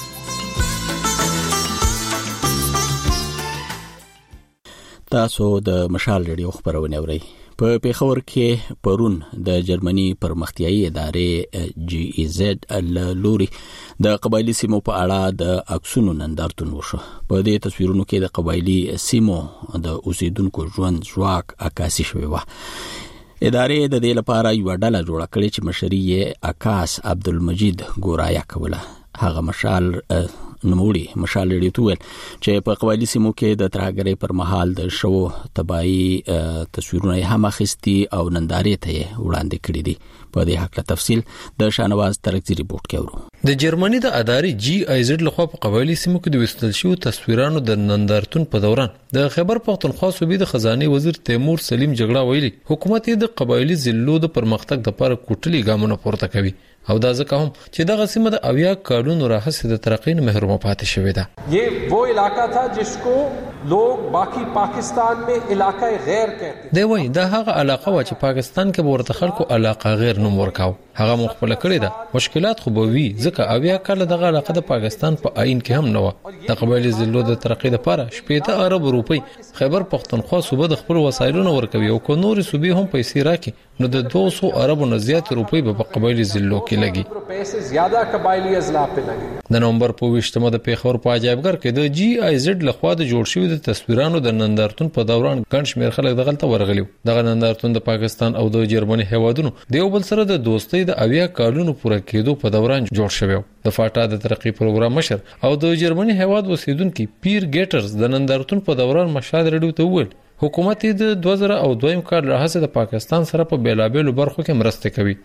تاسو د مشال ریډیو خبرونه اورئ. په پیښور کې پرون د جرمني پرمختیايي ادارې جی ای زد لوري د قبایلی سیمو په اړه د عکسونو نندارتون وشو. په دې تصویرونو کې د قبایلی سیمو د اوسیدونکو ژوند ځواک عکاسي شوی و. ادارې د دې لپاره یو ډله جوړه کړې چې مشري یې عکاس عبدالمجید ګورایا کوله. هغه مشال نموړي مشال لري تویل چې په قبایلی سیمو کې د ترهګرۍ پر مهال د شو تباہي تصویرونه هم اخیستي او نندارې ته وړاندې کړي دي. په دې حق له تفصیل د شانواز ترکزي ریپورت کې ورو. د جرمني د ادارې جی آی زد لخوا په قبایلی سیمو کې د وستل شو تصویرانو د نندارتون په دوران د خیبر پختونخوا صوبې د خزانه وزیر تیمور سلیم جګړه ویلي حکومت د قبایلی ضلعو د پرمختګ لپاره کوټلي ګامونه پورته کوي او دا ځکه هم چې دغه سیمه د اویا کارونو راهسه د ترقین محروم پاتې شوې ده. یہ وہ علاقہ تھا جس کو لوگ باقی پاکستان میں علاقہ غیر کہتے دی. وای دا هغه علاقه و چې پاکستان کې ورته خلکو علاقه غیر نوم ورکاو. هغه مخبل کړی ده. مشکلات خو به وي ځکه اویا کال دغه علاقه د پاکستان په آئین کې هم نه و. د قبایلی ضلعو د ترقی لپاره شپږ ارب روپی خیبر پختونخوا صوبه د خپل وسایلونو ورکوي او کو نور صوبې هم پیسې راکې نو د دوه سوه ارب نه زیات روپی په قبایلی ضلعو کې لګي. پیسې زیاده قبایلی اضلاع په لګي. د نومبر په ویشتمه د پیښور په عجایبګر کې د جی آی زد لخوا د جوړ شوی د تصویرانو د نندارتون په دوران ګڼ شمېر خلک دغلته ورغلي. دغه نندارتون د پاکستان او د جرمني هیوادونو د یو بل سره د دوستۍ د اویا کالونو پوره کېدو په دوران جوړ شوی. د فاټا د ترقی پروګرام مشر او د جرمني هیواد اوسیدونکو پیر ګیټرز د نندارتون په دوران مشال رډیو ته وویل حکومت د دوه زره او دویم کال راهسه د پاکستان سره په بیلابېلو برخو کې مرسته کوي.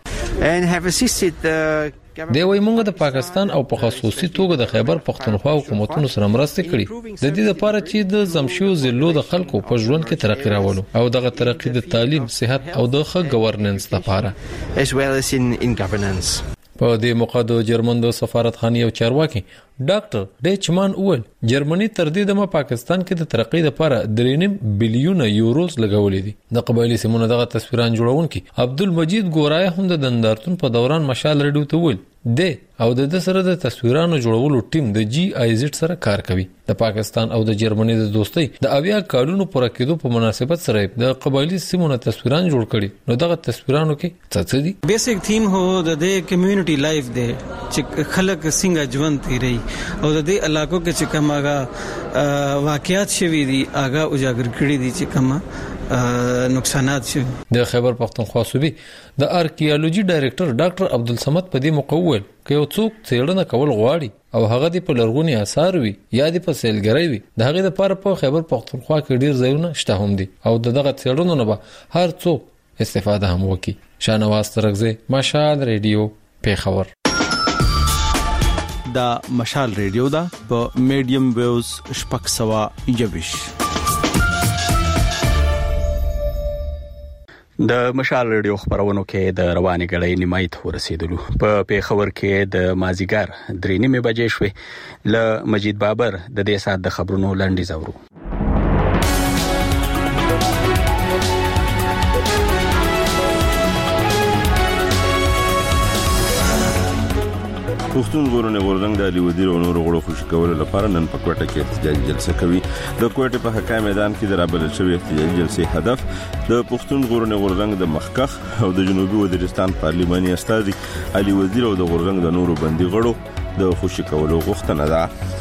دی وایي موږ د پاکستان او په خصوصي توګه د خیبر پختونخوا حکومتونو سره مرسته کړې د دې لپاره چې د زمشیو ضلعو د خلکو په ژوند کې ترقی راولو او دغه ترقی د تعلیم، صحت او د ښه ګورننس لپاره as well as in in governance. په دې موقع د جرمن د سفارتخانې او چارواکي ډاکټر ډیچمان اول جرمني تر دې د پاکستان کې د ترقی لپاره درې نیم بلیون یوروز لګولې دي. د قبایلی سیمونو دغه تصویران جوړونکي عبدالمجید ګورایا هم د نندارتون په دوران مشال رډیو ته ویل دی او د سره د تصویرانو جوړولو ټیم د جی آی زد سره کار کوي. د پاکستان او د جرمني د دوستۍ د اویا کالونو پوره کېدو په مناسبت سره د قبایلی سیمونو تصویران جوړ کړي. نو دغه تصویرانو کې څه دي؟ بیسیک تھیم هو د دې کمیونټي لایف دی چې خلک څنګه ژوند تیري او د دې علاقو کې چې کومه واقعیات شوي دي هغه اجاگر کړي دي چې کومه نقصانات شوي. د خیبر پختونخوا صوبې د آرکیالوجي ډایریکټر ډاکټر عبدالصمد په دې موقع وویل که یو څوک څېړنه کول غواړي او هغه د په لرغوني آثار وي یا د په سیلګرۍ وي د هغې لپاره په خیبر پختونخوا کې ډیر ځایونه شته هم دي او دغه څېړنو نه به هر څوک استفاده هم وکړي. شانواز ترکزی مشال ریډیو پیښور. دا مشال ریډیو دا په میډیم ویوز شپږ سوه یوویش. د مشال ریډیو خبرونو کې د رواني غړې نیمای ته ورسېدلو. په پیښور کې د مازیګر درې نیمه بجې شوې. ل مجید بابر د دې سات د خبرونو لاندې زورو. پښتون ژغورنې غورځنګ د علي وزیر او نور غړو خوشي کولو لپاره نن په کوټه کې احتجاجي جلسه کوي. د کوټه په حکام میدان کې د رابطې شوی احتجاجي جلسې هدف د پښتون ژغورنې غورځنګ د مخکخ او د جنوبي وزیرستان پارلماني استازي علي وزیر او د غورځنګ د نورو بندي غړو د خوشي کولو غوښتنه ده.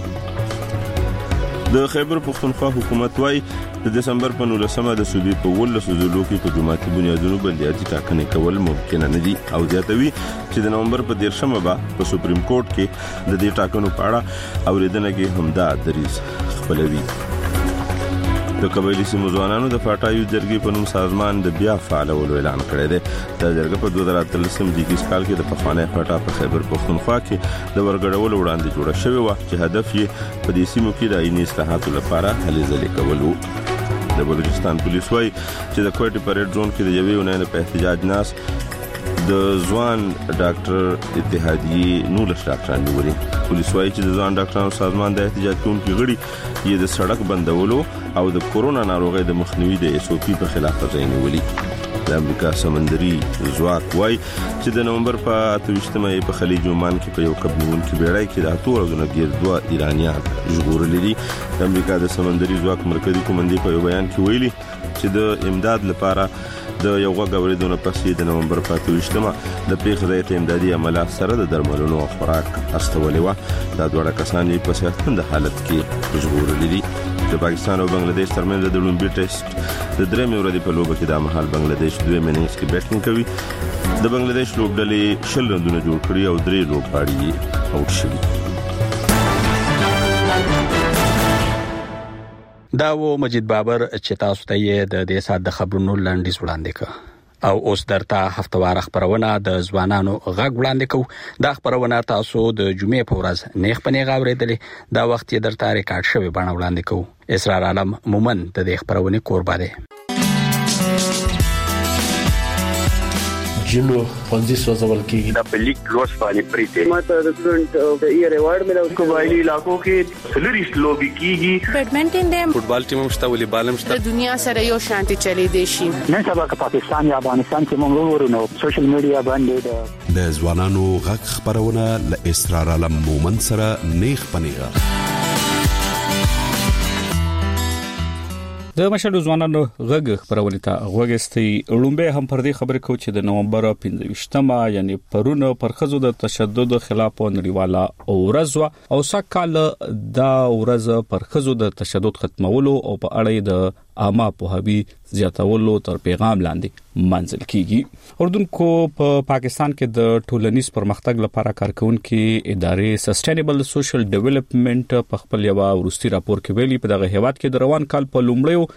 د خیبر پختونخوا حکومت وايي د دسمبر په نولسمه د صوبې په ولسو ضلعو کې په جماعتي بنیادونو بندیازي ټاکنې کول ممکن نه دي او زیاتوي چې د نومبر په دیرشمه به په سپریم کورټ کې د دې ټاکنو په اړه اوریدنه کې همدا دریز خپلوي. د قبایلی سیمو ځوانانو د فاټایو جرګې په نوم سازمان د بیا فعالولو اعلان کړی دی. دا جرګه په دوه زره اتلسم د کال کې د پخوانی فاټا په خیبر پختونخوا کې د ورګډولو وړاندې جوړه شوې و چې هدف یې په دې سیمو کې د آئیني اصلاحاتو لپاره هلې ځلې کول و. د بلوچستان پولیس وايي چې د کوټې پریډ زون کې د یوې اونۍ په احتجاج ناس د ځوان ډاکټر اتحادیه نولس ډاکټران نیولي. پولیس وايي چې د ځوان ډاکټرانو سازمان د احتجاج کوونکو غړي یې د سړک بندولو او د کورونا ناروغۍ د مخنیوي د اس او پی په خلاف ځای نیولي. د امریکا سمندري ځواک وايي چې د نومبر په اتویشتمه په خلیج عمان کې په یو کبنونکو بیړۍ کې د اتو ورځو ګیر دوه ایرانیان ژغورل دي. د امریکا د سمندري ځواک مرکزی کمانډي په یو بیان کې ویلي چې د امداد لپاره د یو غږ اوریدونه پسې د نومبر په اتویشتمه د پیښې ځای ته امدادي عملیات سره د درملونو او خوراک استولې و. دا دوه کسان یې په صحتمند حالت کې ژغورل دي. د پاکستان او بنگلاديش ترمنځ د لومړي ټیسټ د درېمې ورځې په لوبه کې د مهال بنگلاديش دوه مننګز کې بیټینګ کوي. د بنگلاديش لوبډلې شل رندونه جوړ کړي او درې لوبغاړي اوټ شوي. دا و مجید بابر چې تاسو ته یې د دې سات د خبرونو لاندې وړاندې کړ او اوس درته هفتوار خبرونه د ځوانانو غږ وړاندې کوو. دا خبرونه تاسو د جمعې په ورځ نیغ په نیغ اوریدلې. دا وخت یې درته ریکارډ شوی بڼه وړاندې کوو. اسرار عالم مومن د دې خبرونه کوربه دی. جنو پنځه سوځول کېږي دا په لیک لوس باندې پریته ماته د سټډنټ او د ایئر ایوارډ مې د قبایلی علاقو کې سلریس لوبي کیږي. بیډمنټن د فوټبال ټیم مشته ولې بالم شته. د دنیا سره یو شانتي چلی دی شي. نن سبا که پاکستان یا افغانستان کې موږ ورونو سوشل میډیا باندې د ځوانانو غږ خبرونه ل اسرار علم مومن سره نیغ پنیغه. د مشهور ځوانانو غږ خبرونه ته غوږستي لومبه هم پر دې خبرې کو چې د نومبر پنځه یعنی پرونه پرخزو د تشدد خلاف نړیواله ورځ او سکهال دا ورځ پرخزو د تشدد ختمولو او په اړه د عامه پوهاوی زیاتولو تر پیغام لاندې منځل کیږي. اردن کو په پا پاکستان کې د ټولنیز پرمختګ لپاره کارکونکو ادارې سسټینبل سوشل ډیولپمنٹ په خپل یو ورستي راپور کې ویلي په دغه هیواد کې د روان کال په لومړیو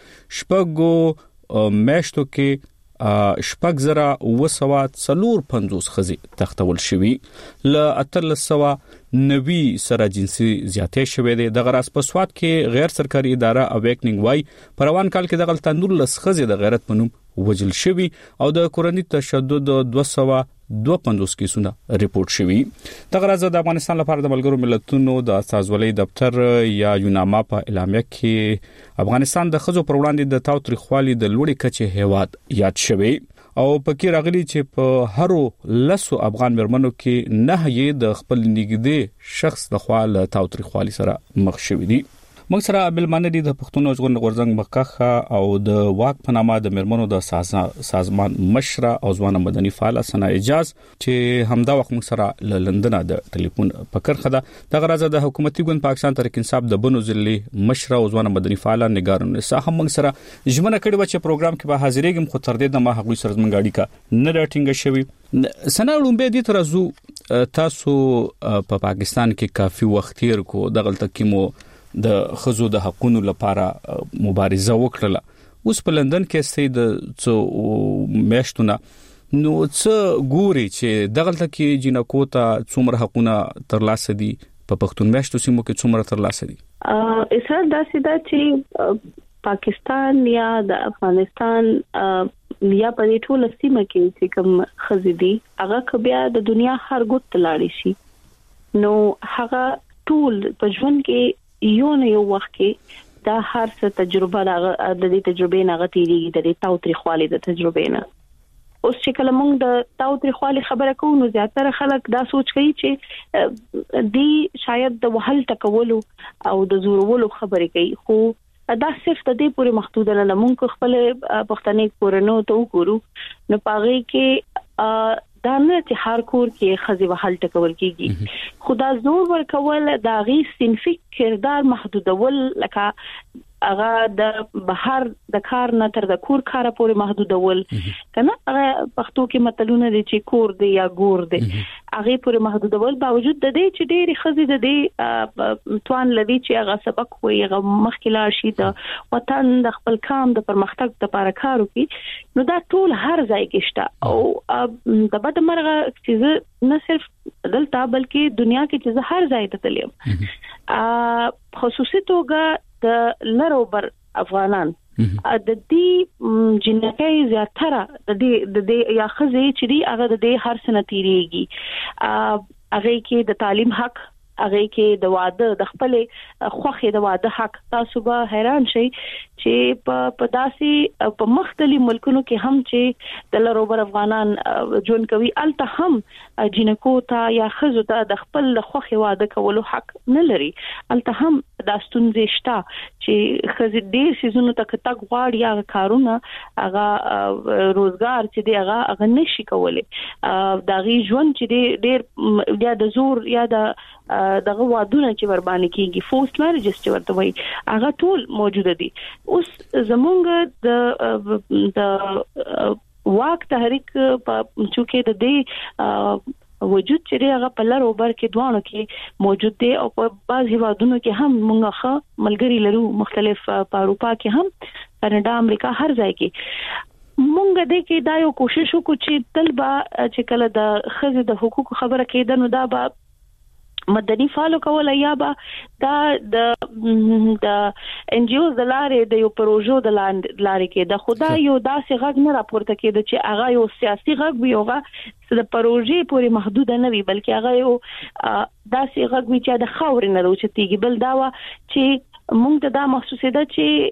شپږو میاشتو کې شپږ زره وسوه څلور پنځوس خزي تختول شوی ل اتلسوه نوي سره جنسي زیاتې شوې ده. د غراس په سواد کې غیر سرکاري اداره اویکنینګ وای په روان کال کې د غلطان نور لس خزي د غیرت پنوم وجل شوی او د کورنۍ تشدد دوه سوه دوه پنځوس کیسونه ریپورت شوی. د غراز د افغانستان لپاره د ملګرو ملتونو د استازولۍ دفتر یا یوناما په اعلامیه کې افغانستان د خزو پر وړاندې د تاوتریخوالي د لوړې کچې هیواد یاد شوی او پکې راغلي چې په هرو لسو افغان مرمنو کې نه یې د خپل نږدې شخص د خوا له تاوتریخوالي سره مخ شوی دي. موږ سره بلمانه دي د پښتون ژغورنې غورځنګ مخکخه او د واک په نامه د مرمنو د سازمان مشره او ځوان مدني فعال سنا اجاز چې همدا وخت موږ سره ل لندن د ټلیفون پکر خده د غرازه د حکومتي ګوند پاکستان تحریک انصاف د بنو ضلع مشره او ځوان مدني فعال نگارن نساء هم موږ سره ژمنه کړې و چې پروګرام کې به حاضرېږم خو تر دې د ما هغوی سره زمونږ اړیکه نه راټینګه شوی. سنا لومبه دي ترازو تاسو په پا پاکستان کې کافي وخت تیر کو دغلت کې مو د خزو د حقونو لپاره مبارزه وکړه. اوس په لندن کې سید څو میاشتونه نو څه ګوري چې دغلت کې جنکو ته څومره حقونه ترلاسه دي په پښتون میاشتو سیمو کې څومره ترلاسه دي. ا اسره دا سیده چې پاکستان یا د افغانستان یا په دې ټول سیمه کې چې کوم خزيدي هغه کبیا د دنیا هر ګوت لاړ شي نو هغه ټول په ژوند کې یو نه یو وخت کې دا هر څه تجربه د دې تجربې نه غتیږي د دې تاوتریخوالي د تجربې نه اوس چې کله موږ د تاوتریخوالي خبره کوو نو زیاتره خلک دا سوچ کوي چې دی شاید د وهل ټکولو او د زورولو خبرې کوي، خو دا صرف د دې پورې محدود نه، موږ خپل پښتني کورونو ته وګورو نو پاغي کې دا نه چې هر کور کې خزي وهل ټکول کیږي، خدا زور ورکول دا غي صنفي کردار محدودول لکه هغه د بهر د کار نه تر د کور کار پورې محدودول کنه، هغه پښتو کې متلونه دي چې کور دی یا ګور دی هغه پورې محدودول باوجود د دې چې ډېری خزي د دې توان لدی چې هغه سبق وي، هغه مخکله شي د وطن د خپل کام د پرمختګ لپاره کار وکړي، نو دا ټول هر ځای کې شته او د بد مرغه چې نه صرف دلته بلکې دنیا کې چې هر ځای ته تلیم خصوصي توګه د لروبر افغانان د دې جنکۍ زیاتره د دې د دې یا خزي چې دی هغه د دې هر سنه تیریږي، هغه کې د تعلیم حق، هغه کې د واده د خپل خوخه د واده حق. تاسو به حیران شئ چې په پداسي په مختلفو ملکونو کې هم چې د لروبر افغانان جون کوي الته هم جنکو ته یا خزو ته د خپل خوخه واده کولو حق نه لري، الته هم داستون زیشتا چې خزي ډیر سيزونو ته کتک غواړي یا کارونه هغه روزګار چې دی هغه هغه نشي کولای، دا غي ژوند چې ډیر یا د زور یا د دغه وادونه چې ور باندې کیږي فورس مارجز چې ورته وایي هغه ټول موجوده دي. اوس زمونږ د د واک تحریک په چوکې د دې وجود چې هغه په لارو بر کې دوانو کې موجود دي او په بعض هیوادونو کې هم موږ ملګری لرو مختلف په اروپا کې هم کاناډا امریکا هر ځای کې مونږ د کې دا یو کوشش وکړو چې طلبه چې کله د خزې د حقوقو خبره کېده نو دا به مدني فعالو کول یا با دا د د ان جی اوز د لارې د یو پروژو د لارې کې د خدای یو داسې غږ نه راپورته کېده چې هغه یو سیاسي غږ وي، هغه د پروژې پورې محدود نه وي بلکې هغه یو داسې غږ وي چې د خاورې نه راوچتيږي. بل دا و چې موږ ته دا محسوسه ده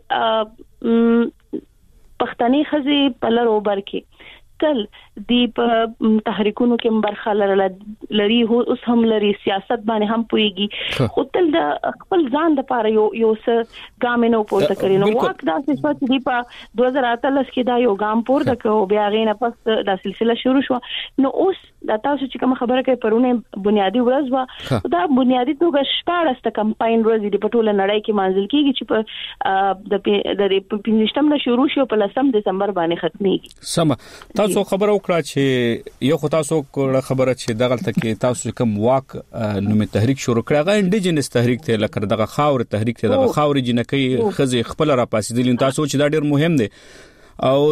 چې پښتني خزي په لارو بر کې تل دی په تحریکونو کې برخه لري، هو اوس هم لري، سیاست باندې هم پويږي، خو تل د خپل ځان د لپاره یو یو څه ګام نه پورته کړي. نو واک دا چې دی په دوه هزار اتلس کې دا یو ګام پورته کړو، بیا غینه پس دا سلسله شروع شو. نو اوس دا تاسو چې کوم خبره کوي پرونه بنیادی ورځ وا دا بنیادی توګه شپږ کمپاین ورځ دی په ټوله نړۍ کې منځل کیږي چې په د د پنځشتم نه شروع شو په لسم دسمبر باندې ختميږي. سم تاسو خبر وکړه چې یو خو تاسو خبره چې دغه تکي تاسو کوم واک نومي تحریک شروع کړه غا انډیجنس تحریک ته لکه دغه خاور تحریک ته دغه خاور جنکۍ خزي خپل را پاسېدل، تاسو چې دا ډیر مهم دی. او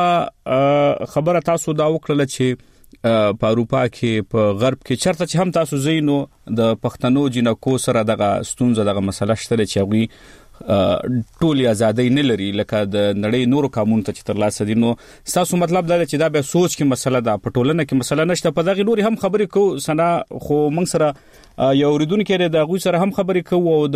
دمه خبره تاسو دا وکړه چې په اروپا کې په غرب کې چرته چې هم تاسو زینو د پښتنو جنکو سره دغه ستونزه دغه مسله شته چې هغه ټولي ازادي نه لري لکه د نړۍ نورو قانون ته چې تر لاسه دي. نو تاسو مطلب دا چې دا به سوچ کې مسله ده په ټولنه کې مسله نشته، په دغه نوري هم خبرې کو سنا خو موږ سره یو ریدونکو د غوي سره هم خبرې کو او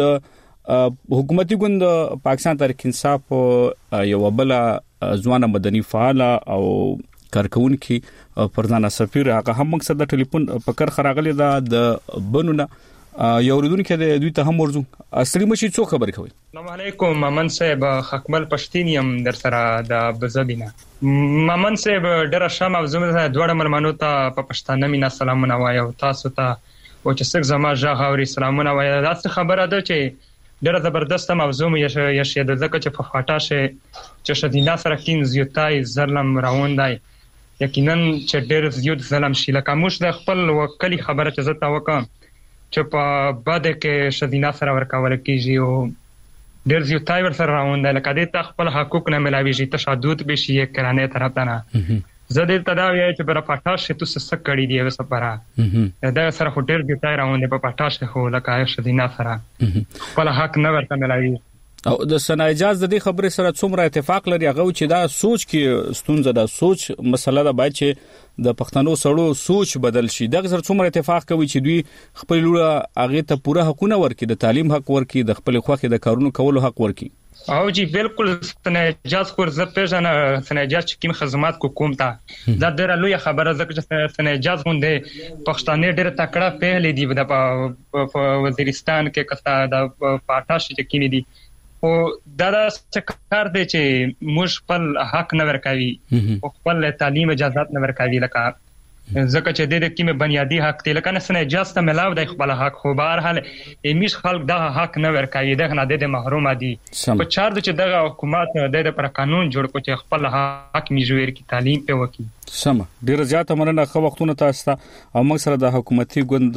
د حکومتي ګوند پاکستان تحریک انصاف یو بل ځوان مدني فعال او کارکون کې پردانا سفیر هغه هم مقصد د ټلیفون په کار خراغلی دا د بنونه یو ردونکو د دوی ته هم ورزو اصلي مشي څو خبرې کوي. السلام علیکم مامن صاحب، خکمل پښتینیم در سره د بزبینا مامن صاحب ډیر شام او زموږ دوړ ملمنو ته په پښتانه مینا سلامونه وایو، تاسو ته او چې څنګه زما ژغ اوري سلامونه وایو. دا څه خبره ده چې ډېر زبردست موضوع یې یې د ځکه چې په فاټاشه چې شدینا سره کین زیاتای ظلم راوندای یقینا چې ډېر زیات ظلم شي. لکه موږ د خپل وکړي خبره چې زه تا وکم چې په بده کې شدینا سره ورکول کیږي او ډېر زیاتای ور سره راوندای لکه د خپل حقوق نه ملاويږي، تشدد به شي کرانه طرف ته نه زه دې تداوی چې پر پټاشه تو څه کړی دی وسپاره دا سره هټل کې تای راوندې په پټاشه خو لکه شدینا سره خپل حق نه ورته ملاوي. او د سنا اجازه د دې خبرې سره څومره اتفاق لري هغه چې دا سوچ کې ستونزه ده سوچ مسله ده باید چې د پښتنو سړو سوچ بدل شي دغه سره څومره اتفاق کوي چې دوی خپل لور هغه ته پوره حقونه ورکړي د تعلیم حق ورکړي د خپل خوخه د کارونو کولو حق ورکړي او جی بالکل سنا اجازه خور زه پیژنه سنا اجازه چې کوم خدمات کو کوم تا دا ډېر لوی خبره ده چې سنا اجازه غونډه پښتانه ډېر تکړه پیلې دی د وزیرستان کې کستا د پاتاش چې کینی دي او دا د کار دی چې موږ خپل حق نه ورکوي او خپل تعلیم اجازه نه ورکوي لکه ځکه چې د دې کیمه بنیادی حق دی لکه نه سن اجازه ملاو د خپل حق خو بهر حال امیش خلک دا حق نه ورکوي دغه نه د محروم دي په چار د چې دغه حکومت د پر قانون جوړ کو چې خپل حق میجویر کی تعلیم په وکی سم ډیر زیاته مننه خو وختونه تاسو ته او موږ سره د حکومتي ګوند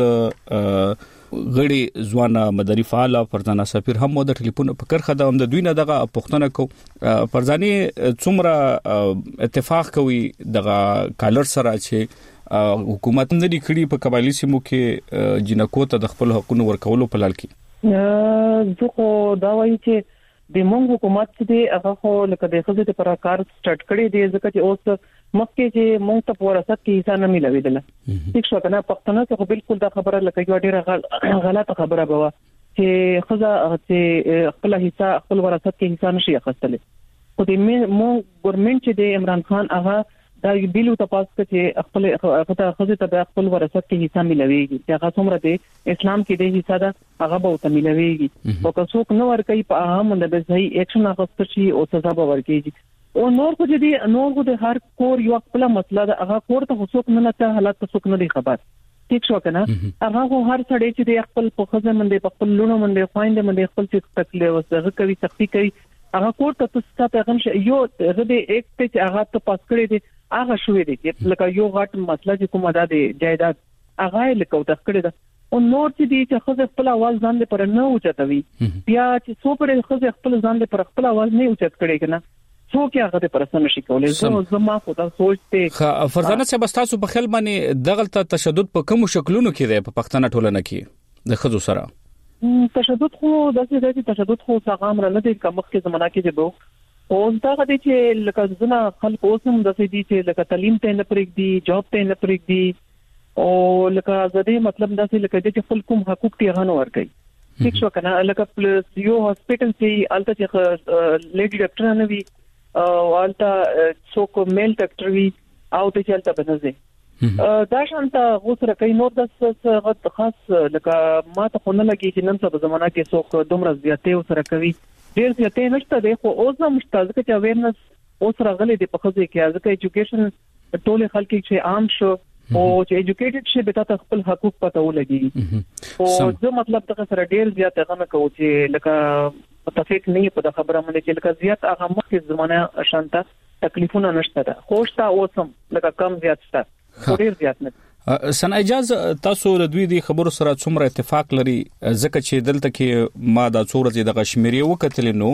غړي ځوان مدني فعال فرزانه سفیر هم د ټلیفون په کرخه د هم د دوی نه دغه پښتنه کو فرزاني څومره اتفاق کوي دغه کالر سره چې حکومت نه لري کړي په قبایلی سیمو کې جنکو ته د خپل حقوقو ورکولو په لړ کې زه خو دا وایم چې د مونږ حکومت چې هغه خو لکه د خزه پر کار سٹارټ کړی دی ځکه چې اوس مخکې چې مونږ ته ورثت کې حصہ نه ملويدله ټیک شو کنه پښتنه ته بالکل دا خبره لکه یو ډیره غلطه خبره بوا چې خزه چې خپل حصہ خپل ورثت کې حصہ نشي اخیستل خو د مونږ ګورنمنت چې د عمران خان هغه دا بیلو تاسو چې خپل خطا خزه ته خپل ورثت کې حصہ ملويږي چې هغه څومره د اسلام کې د حصہ دا هغه به ته ملويږي او که څوک نو ورکوي په هغه باندې به صحیح اکشن اخیستل شي او سزا به ورکړي او نور خو دې نور خو د هر کور یو خپل مسله ده هغه کور ته څوک نه ته حالت څوک نه دی خبر ټیک شو کنه هغه خو هر څړې چې د خپل په خزه باندې په خپل لونو باندې خويند باندې خپل څه تکلیف وسه کوي سختي کوي هغه کور ته تاسو ته هم یو غدي یک ته هغه ته پاس کړی دی هغه شوې دي چې لکه یو غټ مسله چې کومه ده د جایداد هغه لکه وته کړی ده او نور چې دي چې خزه خپل आवाज ځان له پر نه اوچتوي بیا چې څو پر خزه خپل ځان له پر خپل आवाज نه اوچت کړي کنه څو کې هغه پر سم شي کولای زه زما خو دا سوچته فرزانه چې بس تاسو په خل باندې دغه تشدد په کوم شکلونو کې دی په پښتنه ټولنه کې د خزو سره تشدد خو داسې دی چې تشدد خو څنګه امر نه دی کوم کې زمانہ کې دی او دا غدي چې لکه ځنه خلک اوسم د دې چې لکه تعلیم ته نه پرېږ دي جاب ته نه پرېږ دي او لکه زده مطلب دا چې لکه چې خپل کوم حقوق ته غن ورکړي ٹھیک شو کنه لکه پلس یو هاسپټل چې الته چې لیډي ډاکټر نه وي او الته څوک میل ډاکټر وي او ته چلته بنځي دا شانته غوسره کوي نو د څه خاص لکه ما ته خو نه لګي چې نن څه زمانہ کې څوک دومره زیاتې وسره کوي ډیر زیاتې نشته دی خو اوس هم مشتاق چې اویرنس اوس راغلي دی په خزه کې ځکه ایجوکیشن ټول خلک چې عام شو او چې ایجوکیټډ شي به تاسو خپل حقوق پته ولګي او زه مطلب ته سره ډیر زیات غنه کوم چې لکه متفق نه په خبره باندې چې لکه زیات هغه مخکې زمانه شانته تکلیفونه نشته ده خوشته اوسم لکه کم زیات شته ډیر زیات نه سنا اجازه تاسو د دوی د خبرو سره څومره اتفاق لري ځکه چې دلته کې ما د څورځي د غشمیري وکتل نو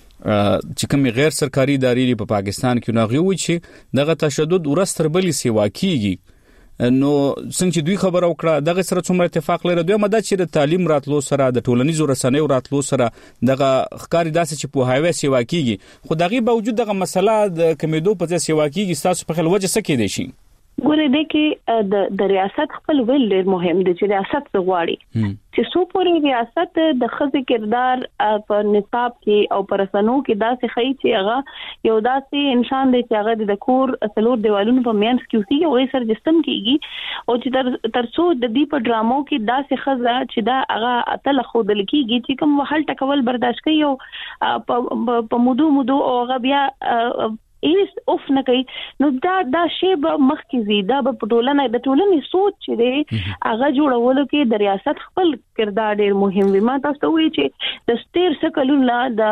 چې کوم غیر سرکاري ادارې په پاکستان کې نو غوي چې دغه تشدد ورستر بلی سیوا کیږي نو څنګه چې دوی خبر او کړه دغه سره څومره اتفاق لري دوی مده چې د تعلیم راتلو سره د ټولنیزو رسنیو راتلو سره دغه ښکاری داسې چې په هاوی سیوا کیږي خو دغه باوجود دغه مسله د کمیدو په ځای سیوا کیږي تاسو په خل وجه سکه دي شي ګوره دې کې د د ریاست خپل ویل ډېر مهم دی چې ریاست غواړي چې څو پورې ریاست د خزې کردار په نصاب کې او پر سنو کې داسې خی چې هغه یو داسې انسان دی چې هغه د کور اصلور دیوالونو په مینس کې اوسي او یې سر جسم کېږي او چې تر ترڅو د دې په ډرامو کې داسې خزه چې دا هغه اتل خودل کېږي چې کوم وحل ټکول برداشت کوي او په مودو مودو او هغه بیا ایس اوف نه کوي نو دا دا شی به مخکې زیاده په ټولنه د ټولنې سوچ چې دی هغه جوړولو کې د ریاست خپل کردار ډیر مهم وي ما تاسو ته وایي چې د ستیر سکلونه د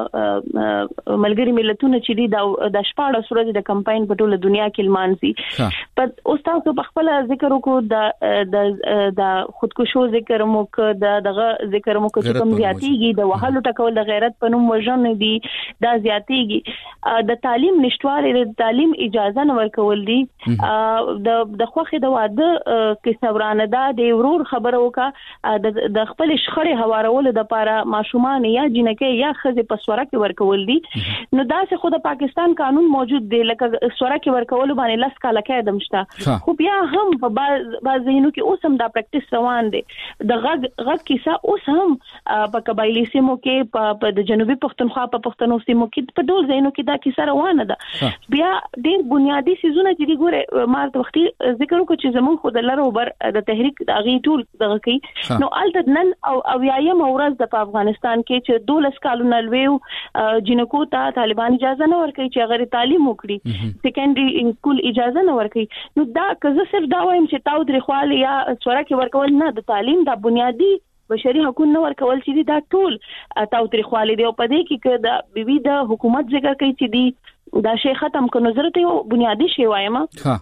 ملګری ملتونو چې دی د شپاړه سورج د کمپاین په ټوله دنیا کې لمانځي په اوس تاسو په خپل ذکر وکړو د د خودکشو ذکر مو ک د دغه ذکر مو ک چې کوم زیاتیږي د وهلو ټکول د غیرت په نوم وژن دي دا زیاتیږي د تعلیم نشټواله د تعلیم اجازه نه ورکول دي د د خوخه د واده کې سورانه ده د ورور خبره وکا د خپل شخړې هوارولو د لپاره ماشومان یا جنکه یا خزه په سوره کې ورکول دي نو دا څه خو د پاکستان قانون موجود دی لکه سوره کې ورکول باندې لاس کاله کې دمشته خو بیا هم په بعض ځینو کې اوس هم دا پریکټیس روان دي د غږ غږ کیسه اوس هم په قبایلی سیمو کې په د جنوبي پښتونخوا په پښتنو سیمو کې په ډول ځینو کې دا کیسه روانه ده بیا ډېر بنیادی سيزونه چې دی ګوره مارته وختي ذکر وکړو چې زمون خو د لارو بر د تحریک د غي ټول دغه کوي نو الته نن او اویایم ورځ د افغانستان کې چې دولس کالونه لویو جنکو ته طالبان اجازه نه ورکړي چې غیر تعلیم وکړي سیکنډري سکول اجازه نه ورکړي نو دا که زه صرف دا وایم چې تاو درې خواله یا سوره کې ورکول نه د تعلیم د بنیادی بشري حقوق نه ورکول چې دا ټول تاو درې خواله دی او په دې کې که د بیبي د حکومت ذکر کوي چې دی دا شی ختم کړو نظر ته یو بنیادی شی وایم ها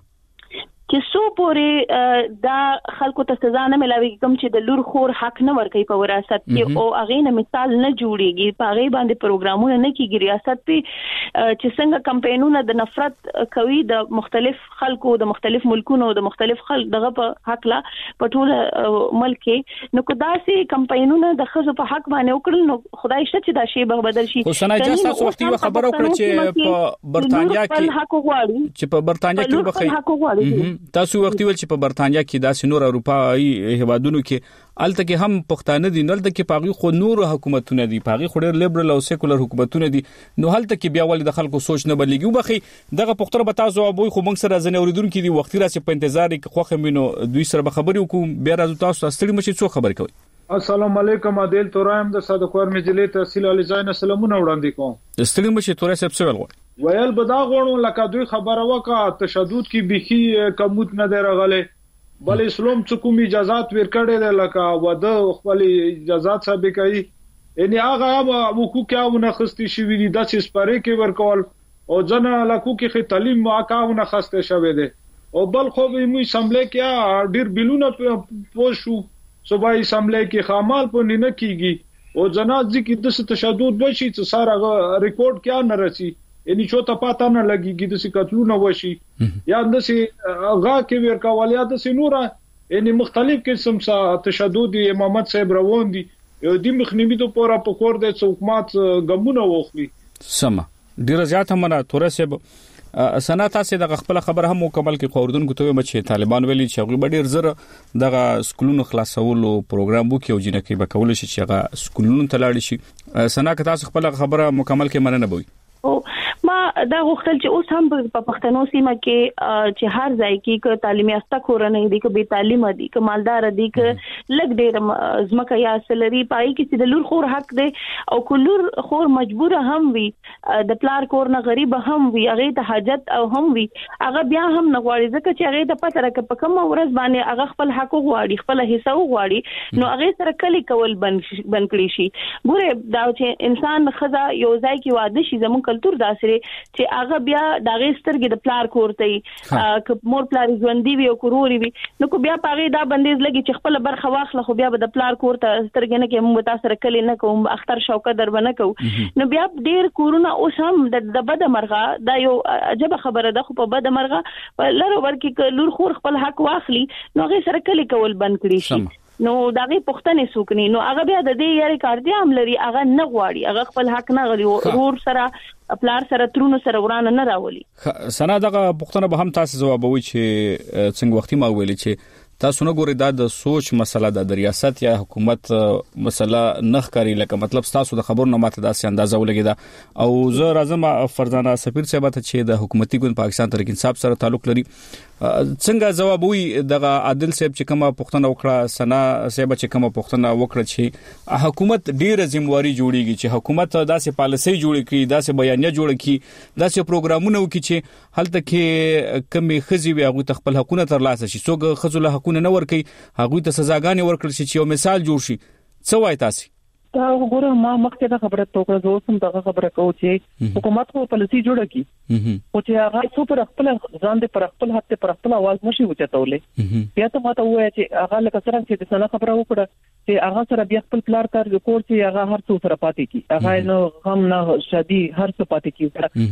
چې سو پورې دا خلکو ته سزا نه ملاوي کوم چې د لور خور حق نه ورکي په وراثت کې او هغه نه مثال نه جوړيږي په هغه باندې پروګرامونه نه کیږي ریاست په چې څنګه کمپاینونه د نفرت کوي د مختلف خلکو د مختلف ملکونو د مختلف خلک دغه په حق لا په ټول ملک کې نو کدا سي کمپاینونه د خزو په حق باندې وکړل نو خدای شته چې دا شی به بدل شي خو سنا اجازه تاسو وختي خبرو کړ چې په برتانیا کې حق غواړي چې په برتانیا کې بخي تاسو وختي ول چې په برتانیا کې داسې نور اروپایي هیوادونو کې الته کې هم پښتانه دي نلته کې پاغي خو نور حکومتونه دي پاغي خو ډېر لیبرل او سیکولر حکومتونه دي نو هلته کې بیا ول د خلکو سوچ نه بدلېږي وبخي دغه پښتنه به تاسو ابوي خو موږ سره ځنه اوریدونکو دي وختي راسي په انتظار کې خوخه مينو دوی سره به خبرې وکوم بیا راځو تاسو ستړي مشي څو خبر کوي السلام علیکم عادل تورایم د صادقور مجلې تحصیل علي ځای نه سلامونه وړاندې کوم ستړي مشي تورې سب څه ویل ویل بدا غوڼو لکه دوی خبره وکړه تشدد کې بيخي کموت نه درغله بل اسلام څه کوم اجازهات ورکړي ده لکه وده خپل اجازهات ثابت کوي یعنی هغه حقوق یې خسته شوی دي د سپاره کې ورکول او ځنه لکو کې تعلیم واقعونه خسته شوی دي او بل خو به موږ سملې کې ډیر بلونه پوښو صوبایي سملې کې خامل په نه کیږي او جنازي کې د تشدد وشي چې ساره ریکارډ کې نه راسي یعنی چې ته پاته نه لګيږي د سکتلونه وشي یا د سي غا کې ورکوالیا د سنوره یعنی مختلف قسم څخه تشدد امامت صاحب روان دي یو د مخنیوي ته پورا په کور د حکومت غمونه وخلي سم ډیر زیات هم نه تور سه سنت تاسو د خپل خبر هم مکمل کې خوردون کوته چې طالبان ویلي چې غوړي ډیر زره دغه سکولونو خلاصولو پروګرام وکي او جنکې به کول شي چې هغه سکولونو تلاړي شي سنا که تاسو خپل خبره مکمل کې مننه بوي او ما دا غوښتل چې اوس هم په پښتنو سیمه کې چې هر ځای کې ک تعلیمي استا کورنۍ دي ک به تعلیم دي ک مالدار دي ک لګ ډېر زمکه یا سلري پای کې چې د لور خور حق دی او کلور خور مجبور هم وي د پلار کور نه غریب هم وي هغه ته حاجت او هم وي هغه بیا هم نه غواړي ځکه چې هغه د پته راک په کوم ورځ باندې هغه خپل حق غواړي خپل حصہ غواړي نو هغه سره کلی کول بن بن کړی شي ګوره دا چې انسان خزا یو ځای کې واده شي زمون کلچر داسره چې هغه بیا د غېسترګې د پلار کوړتي ک مور پلار ژوندۍ وي او کوروري وي نو کو بیا پاره دا بندیز لګي چې خپل برخه واخله خو بیا د پلار کوړته سترګې نه کې موږ تاسو سره کلی نه کوم اختر شوکه در بنه کو نو بیا ډیر کورونه اوس هم د بد مرغه دا یو عجب خبره ده خو په بد مرغه لره ورکه لور خور خپل حق واخلي نو هغه سره کلی کول بند کړی شي نو داغه پښتنې سوکني نو هغه بیا د دې یاري کار دی عمل لري هغه نه غواړي هغه خپل حق نه غړي ورور سره پلار سره ترونو سره ورانه نه راولي سنا دغه پښتنه به هم تاسو جوابوي چې څنګه وختي ما ویلي چې تاسو نه ګوري دا د سوچ مسله ده د ریاست یا حکومت مسله نه ښکاری لکه مطلب تاسو د خبرو نه ماته داسې اندازه ولګی دا او زه راځم فرزانه سفیر صاحب ته چې د حکومتي ګوند پاکستان تحریک انصاف سره تعلق لري څنګه جواب وي دغه عادل صاحب چې کومه پښتنه وکړه سنا صاحب چې کومه پښتنه وکړه چې حکومت ډیره ذمہواری جوړیږي چې حکومت داسې پالیسي جوړ کړي داسې بیانیه جوړ کړي داسې پروګرامونه وکړي چې هلته کې کمی خزي وي هغه تخپل حقونه ترلاسه شي څوک خزله حقونه نه ورکي هغه ته سزاګانې ورکړي چې یو مثال جوړ شي څه وایي تاسو دا وګوره ما مخکې دا خبره توګه زه سم دا خبره کوم چې حکومت خو پالیسي جوړه کی او چې هغه څو پر خپل ځان دې پر خپل حق پر خپل आवाज نشي وچتولې بیا ته ماته وایي چې هغه لکه څنګه چې د سنا خبره وکړه چې هغه سره بیا خپل پلار کار وکړ چې هغه هر څو سره پاتې کی هغه نو غم نه شادي هر څه پاتې کی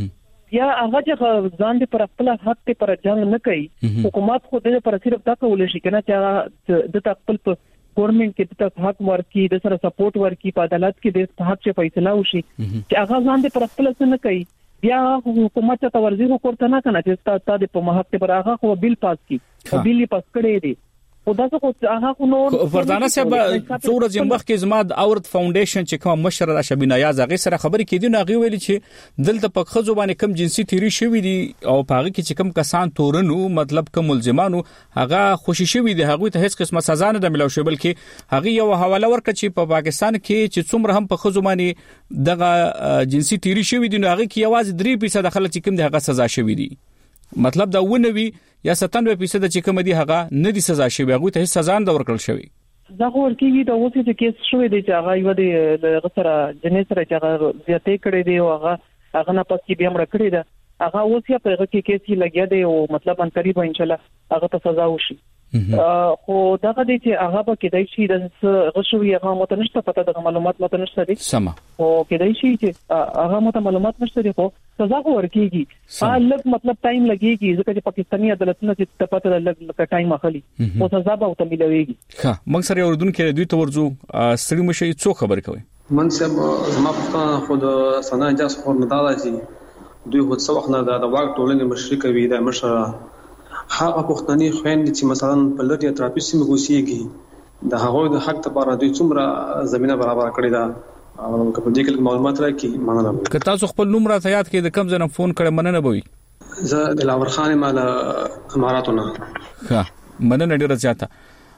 یا هغه چې ځان دې پر خپل حق ته پر جنگ نه کوي حکومت خو دې پر صرف دا کول شي کنه چې د خپل ګورنمنت کې د حق ورکی د سره سپورټ ورکی په عدالت کې د حق څخه فیصله وشي چې هغه ځان دې پر خپل څه نه کوي بیا حکومت ته ورزي کوته نه کنه چې تاسو د په محق پر هغه خو بیل پاس کی او بیل پاس کړی دی خدا څه هغه خو نو فردانه صاحب څوره زمبخ کې زما د اورد فاونډیشن چې کوم مشر را شبینا یاز هغه سره خبرې کړي نو هغه ویلي چې دلته په خزو باندې کم جنسي تیری شوی دي او په هغه کې چې کم کسان تورنو مطلب کوم ملزمانو هغه خوشی شوی دي هغه ته هیڅ قسمه سزا نه ملو شو بلکې هغه یو حواله ورکړي چې په پاکستان کې چې څومره هم په خزو باندې دغه جنسي تیری شوی دي نو هغه کې یوازې درې فیصد خلک چې کم دي هغه سزا شوی دي مطلب دا ونوي یا ستانوي فیصد چې کوم دي هغه نه دي سزا شوی هغه ته سزا نه ورکړل شوی دا ورکیږي دا اوس چې کیس شوی دی چې هغه یو د غسر جنې سره چې هغه زیاتې کړې دی او هغه هغه نه پس کې بیا مړ کړی دی هغه اوس یې په هغه کې کیس یې لګیا دی او مطلب ان قریب ان شاء الله هغه ته سزا وشي خو دا غدي چې هغه به کېدای شي د غشوي هغه متنشته پته د معلومات متنشته دي سم او کېدای شي چې هغه مت معلومات نشته دي خو سزا ورکیږي الګ مطلب ټایم لګيږي ځکه چې پاکستاني عدالتونه چې پته لګ ټایم اخلي او سزا به وته ملويږي ها موږ سره اردن کې دوی ته ورځو ستړي مشي څو خبر کوي منصب زما په خود سنا اجازه خور نه دادا چې دوی هڅه وخت نه د واک ټولنې مشرک وي د مشره هغه پښتني خويند چې مثلا په لټي تراپیسي مګوسیږي د هغه د حق لپاره دوی څومره زمينه برابر کړی دا او په دې کې معلومات راکې مننه که تاسو خپل نوم راته یاد کړئ د کوم ځای فون کړئ مننه بوي زه د لاور خان مال اماراتونه ها مننه ډیره زیاته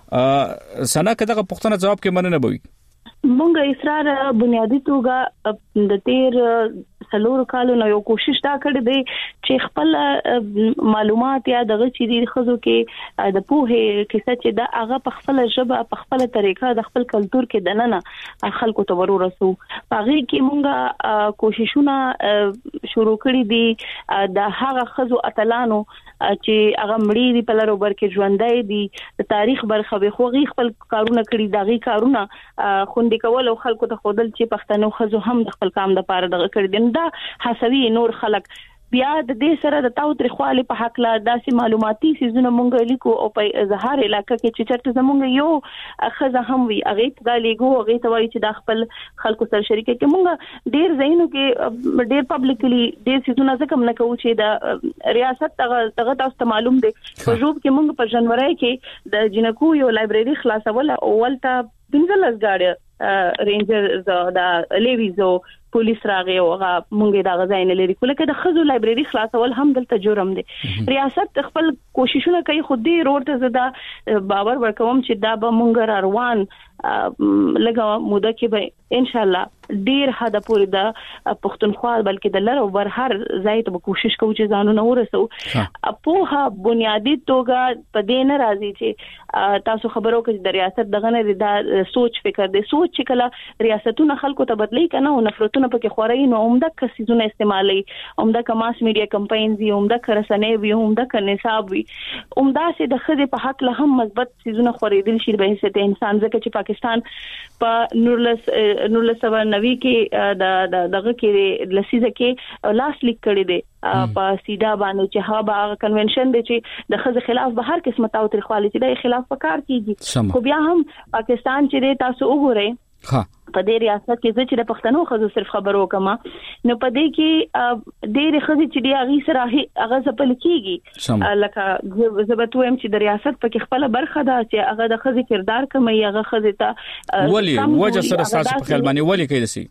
ا سنا کداغه پښتنه جواب کې مننه بوي مونږه اصرار بنیادی توګه د تیر سلور کالو نو یو کوشش دا کړی دی چې خپل معلومات یا دغه چې د خزو کې د پوهه کیسه چې دا هغه په خپل ژبه په خپل طریقه د خپل کلچر کې دننه خلکو ته ورورسو هغه کې مونږه کوششونه شروع کړی دي د هغه خزو اتلانو چې هغه مړی دی په لارو بر کې ژوندۍ دي د تاریخ برخه به خو غي خپل کارونه کړی دغه کارونه خوندې کول او خلکو ته خودل چې پښتنو خزو هم د خپل کام د پاره دغه کړی دي دا حسوي نور خلک بیا د دې سره د تاو تاریخوالي په حق لا داسې معلوماتي سيزونه مونږ لیکو او په اظهار علاقې کې چې چرته زمونږ یو خزه هم وي هغه ته لیکو هغه ته وایي چې د خپل خلکو سره شریک کې مونږ ډیر زینو کې ډیر پبلکلی ډیر سيزونه ځکه نه کوو چې د ریاست دغه تاسو ته معلوم دي په جوب کې مونږ په جنوري کې د جنکو یو لایبرری خلاصول او ولته پنځلس گاډي رینجر د لیویزو پولیس راغی او هغه مونږه دا غځاینه لري کله د خزو لایبرری خلاصول هم دلته جرم دي ریاست خپل کوششونه کوي خو دې روړ ته زدا باور ورکوم چې دا به مونږ روان لګا موده کې به ان شاء الله ډیر حدا پورې د پښتونخوا بلکې د لر او بر هر ځای ته کوشش کوو چې ځانونه ورسو په بنیادی توګه په دې نه راځي چې تاسو خبرو کې د ریاست دغه نه د سوچ فکر دي سوچ چې کله ریاستونه خلکو ته بدلی کنه او نفرتونه پکې خوري نو عمده کسيزونه استعمالي عمده کماس میډیا کمپاینز وي عمده کرسنې وي عمده کنيصاب وي عمده سي د خدي په حق له هم مثبت سيزونه خوريدل شي به حیثیت انسان ځکه چې پاکستان په نورلس نورلس سبا نوي کې د دغه کې لسیزه کې لاس لیک کړی دی په سیدا باندې چې هغه کنونشن دی چې د خزه خلاف به هر قسمه تاو تاریخوالي چې د خلاف وکړ کیږي خو بیا هم پاکستان چې تاسو وګورئ ها په دې ریاست کې چې د پښتنو خزو صرف خبرو کما نو په دې کې ډېر خزي چې دی هغه سره هغه ځپل کیږي لکه زبتویم چې د ریاست په خپل برخه ده چې هغه د خزي کردار کوي هغه خزي ته ولی وجه سره تاسو په خیال باندې ولی کوي دسي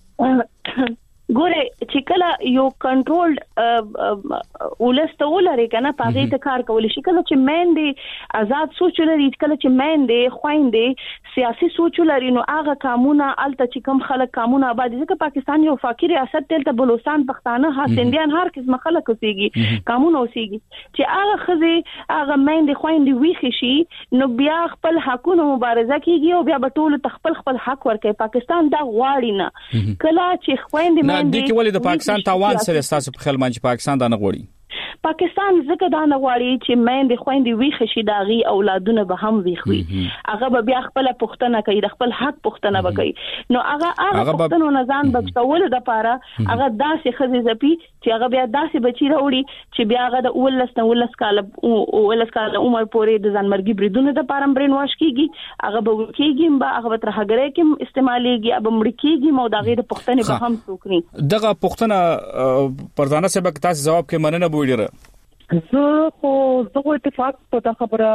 ګوره چې کله یو کنټرولډ ولسته ولري کنه پاغې ته کار کول شي کله چې مین دي آزاد سوچ لري کله چې مین دي خويندې سیاسي سوچ لري نو هغه قانونا الته چې کوم خلک قانونا آباد ځکه پاکستان یو فقیر ریاست تل بلوچستان پښتانه هاسنديان هر قسم خلک اوسېږي قانون اوسېږي چې هغه خزي هغه مین دي خويندې ویخي شي نو بیا خپل حقونو مبارزه کیږي او بیا به ټول خپل خپل حق ورکړي پاکستان دا غواړي نه کله چې خويندې د کې ولې د پاکستان تاوان سره تاسو په خیال باندې پاکستان دا نه غوړي پاکستان زکه دا نه غواړي چې مېندې خويندې ویښ شي داغي اولادونه به هم ویښ وي هغه به بیا خپل پښتنه کوي د خپل حق پښتنه وکړي نو هغه هغه پښتنو نه ځان بچ کول د پاره هغه داسې خزي زپی چې هغه بیا داسې بچی راوړي چې بیا هغه د ولس نه ولس کال ولس کال عمر پورې د ځانمرګي بریدونو د پاره برین واش کیږي هغه به کیږي به هغه تر هغه کې استعماليږي اب مړ کیږي مو دغه د پښتنې به هم څوک نه دغه پښتنه پردانه سبق تاسو جواب کې مننه بوډیره زه خو زه اتفاق په دا خبره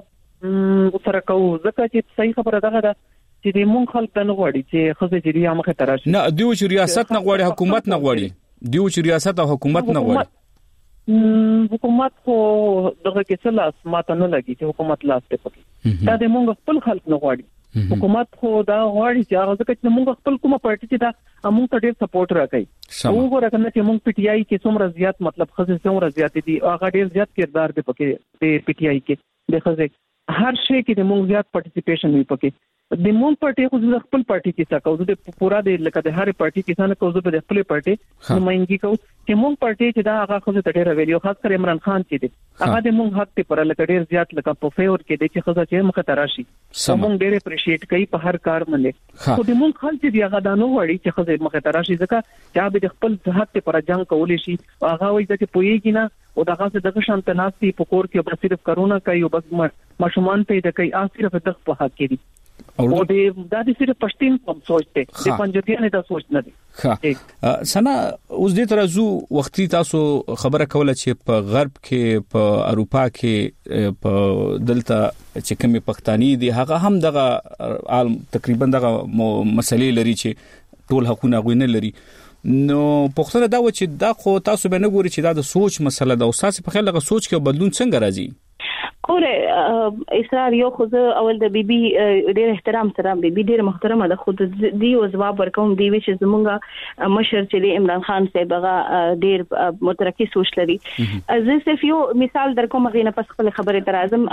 سره کوم ځکه چې صحیح خبره ده چې د مونږ خلک نه غواړي چې خزه جریه مخه تراشي نه دیو چې ریاست نه غواړي حکومت نه غواړي دیو چې ریاست او حکومت نه غواړي حکومت خو دغه کې څه لاس ماته نه لګي چې حکومت لاس ته پکې دا د مونږ خپل خلک نه غواړي حکومت خو دا غواړي چې هغه ځکه چې مونږ خپل کومه پارټي چې دا موږ ته ډېر سپورټ راکړي او وګوره کنه چې موږ پی ټی آی کې څومره زیات مطلب خزه څومره زیات دي هغه ډېر زیات کردار دی پکې د پی ټی آی کې د خزه هر شي کې د موږ زیات پارټیسیپیشن وي پکې د موږ پارټي خو د خپل پارټي کې څه کوو د پورا د لکه د هر پارټي کې څنګه کوو د خپل پارټي نمائندګي کوو چې موږ پارټي چې دا هغه خو ته ډېر ویلو خاص کر عمران خان چې دی هغه د موږ حق ته پر لکه ډېر زیات لکه په فیور کې د چې خزه چې مخ ته راشي موږ ډېر اپریشیټ کوي په هر کار باندې خو د موږ خلک دی هغه دانو وړي چې خزه مخ ته راشي ځکه چې به د خپل حق ته پر جنگ کولې شي هغه وایي چې پويږي نه او دغه څه دغه شانت ناسي په کور کې بس صرف کرونا کوي او بس ماشومان پیدا کوي ا صرف دغه په حق کې دي او د د صرف پښتين کوم سوچته د پنځوتیانه دا سوچ نه دي ها سنا اوس دې ترازو وختي تاسو خبره کوله چې په غرب کې په اروپا کې په دلته چې کومي پښتاني دي هغه هم دغه تقریبا دغه مسلې لري چې ټول حقونه غوښنه لري نو پښتنه دا و چې دا خو تاسو به نه ګوري چې دا د سوچ مسله ده او تاسو په خیال لغه سوچ کې بدلون څنګه راځي کوره اسرار یو خو اول د بیبي ډېر احترام سره بیبي ډېر محترمه ده خو د دی او جواب ورکوم دی چې زمونږه مشر چې عمران خان صاحب هغه ډېر مترقي سوچ لري زه صرف یو مثال درکوم غینه پس خپل خبره درازم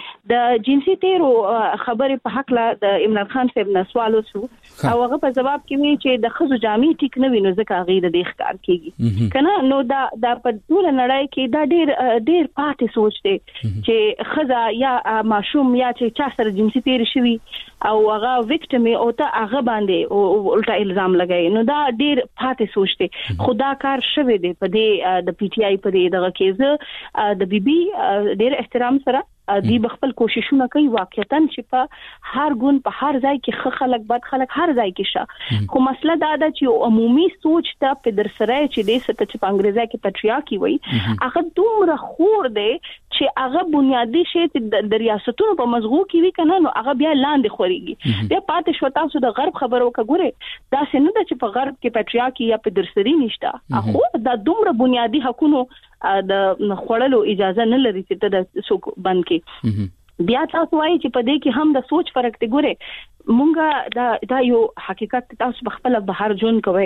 د جنسي تیرو خبره په حق لا د عمران خان صاحب نه سوال وشو او هغه په جواب کې وی چې د خزو جامي ټیک نه ویني ځکه غیر د ښکار کیږي کنه نو دا د په ټول نړۍ کې دا ډېر ډېر پاتې سوچ دی چې خزا یا ماشوم یا چې چا سره جنسي تیر شوی او هغه وکټم او ته هغه باندې او الټا الزام لګای نو دا ډیر پاتې سوچته خدا کار شوه دی په دې د پی ټی آی په دې دغه کېزه د بی بی ډیر احترام سره دی بخپل کوششونه کوي واقعیتاً چې په هر ګون په هر ځای کې خ خلک بد خلک هر ځای کې شه خو مسله دا ده چې عمومي سوچ ته په در سره چې د څه چې په انګریزي کې پټریاکی وایي هغه دومره خور دی چې هغه بنیادی شی چې د ریاستونو په مزغو کې وی کنه نو هغه بیا لاندې خوريږي بیا پاتې شو تاسو د غرب خبرو وکړئ دا څنګه ده چې په غرب کې پټریاکی یا په درسري نشته هغه دا دومره بنیادی حقوقو د خړلو اجازه نه لري چې ته د سوق بند کې بیا تاسو وایي چې په دې کې هم د سوچ فرق دی ګوره مونږه دا دا یو حقیقت تاسو بخپل بهر جون کوي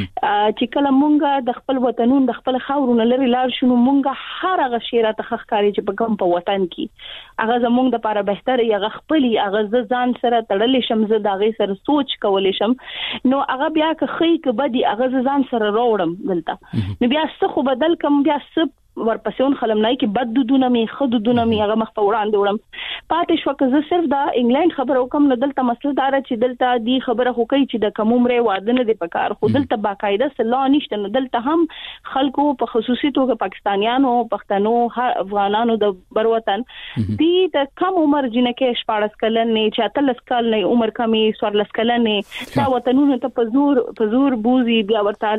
چې کله مونږه د خپل وطنون د خپل خاورونو لري لار شنو مونږه هر هغه شیره تخخکاري چې په کوم په وطن کې هغه زمونږ د لپاره بهتره یا خپل هغه ځان سره تړلې شم زه دا غي سره سوچ کولې شم نو هغه بیا که خې که بدی هغه ځان سره راوړم دلته نو بیا څه خو بدل کم بیا څه ورپسون خلم نه کې بد دودونه می خد دودونه می هغه مخ په وړاندې وړم پاتې شو که زه صرف دا انګلند خبر وکم نو دلته مسله دار چې دلته دی خبره خو کوي چې د کومره واده نه دی پکار خو دلته باقاعده سلا نشته نو دلته هم خلکو په خصوصي توګه پاکستانیانو پښتنو افغانانو د بروتن دی د کم عمر جنکه شپږ کلن نه چاتلس کال نه عمر کمی سورلس کلن نه دا وطنونو ته پزور پزور بوزي بیا ورته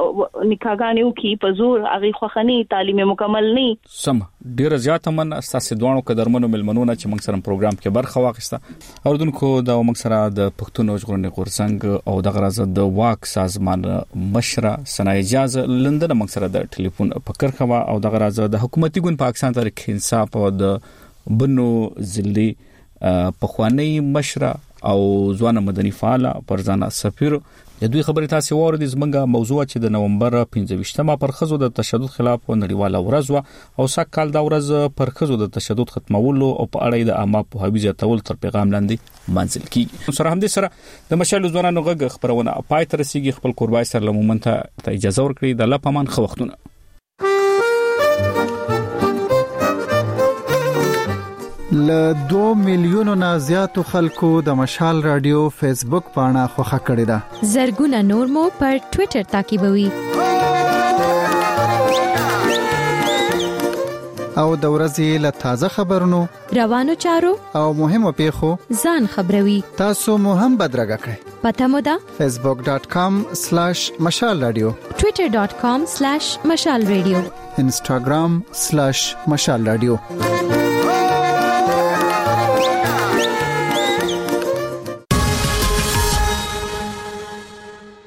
نکاحګانیو کی پزور اغي خوخنی تعلیم مکمل نه سم ډیر زیات من اساسي دوانو قدرمنو ملمنونه چې موږ سره پروګرام کې برخه واخیسته اوردونکو دا موږ سره د پښتون ژغورنې غورځنګ او د غرض د واک سازمان مشره سنا اجازه لندن موږ سره د ټلیفون فکر خوا او د غرض د حکومتي ګوند پاکستان تاریخ انصاف او د بنو ضلعي پخوانی مشره او ځوان مدني فعال پرځانا سفیر د دوی خبرې تاسو وروډي زمونږه موضوع چې د نومبر پنځه پر خزو د تشدد خلاف نړیواله ورځ او سږ کال دا ورځ پر خزو د تشدد ختمولو او په اړه د عامه په حویزه تول تر پیغام لاندې منځل کیږي سره هم د سره د مشال ځوانانو غږ خبرونه پای تر رسیدي خپل قربای سره لمومنته ته اجازه ورکړي د لپمان خو وختونه ل دوه میلیونو نه زیاتو خلکو د مشال رادیو فیسبوک پاڼه خوښه کړې ده. زرګونه نور مو پر ټوئیټر تعقیبوي. او د ورځې له تازه خبرونو، روانو چارو او مهمو پیښو ځان خبروي. تاسو مو هم بدرګه کړئ. پته مو ده facebook dot com slash mashal radio، twitter dot com slash mashal radio، instagram slash mashal radio.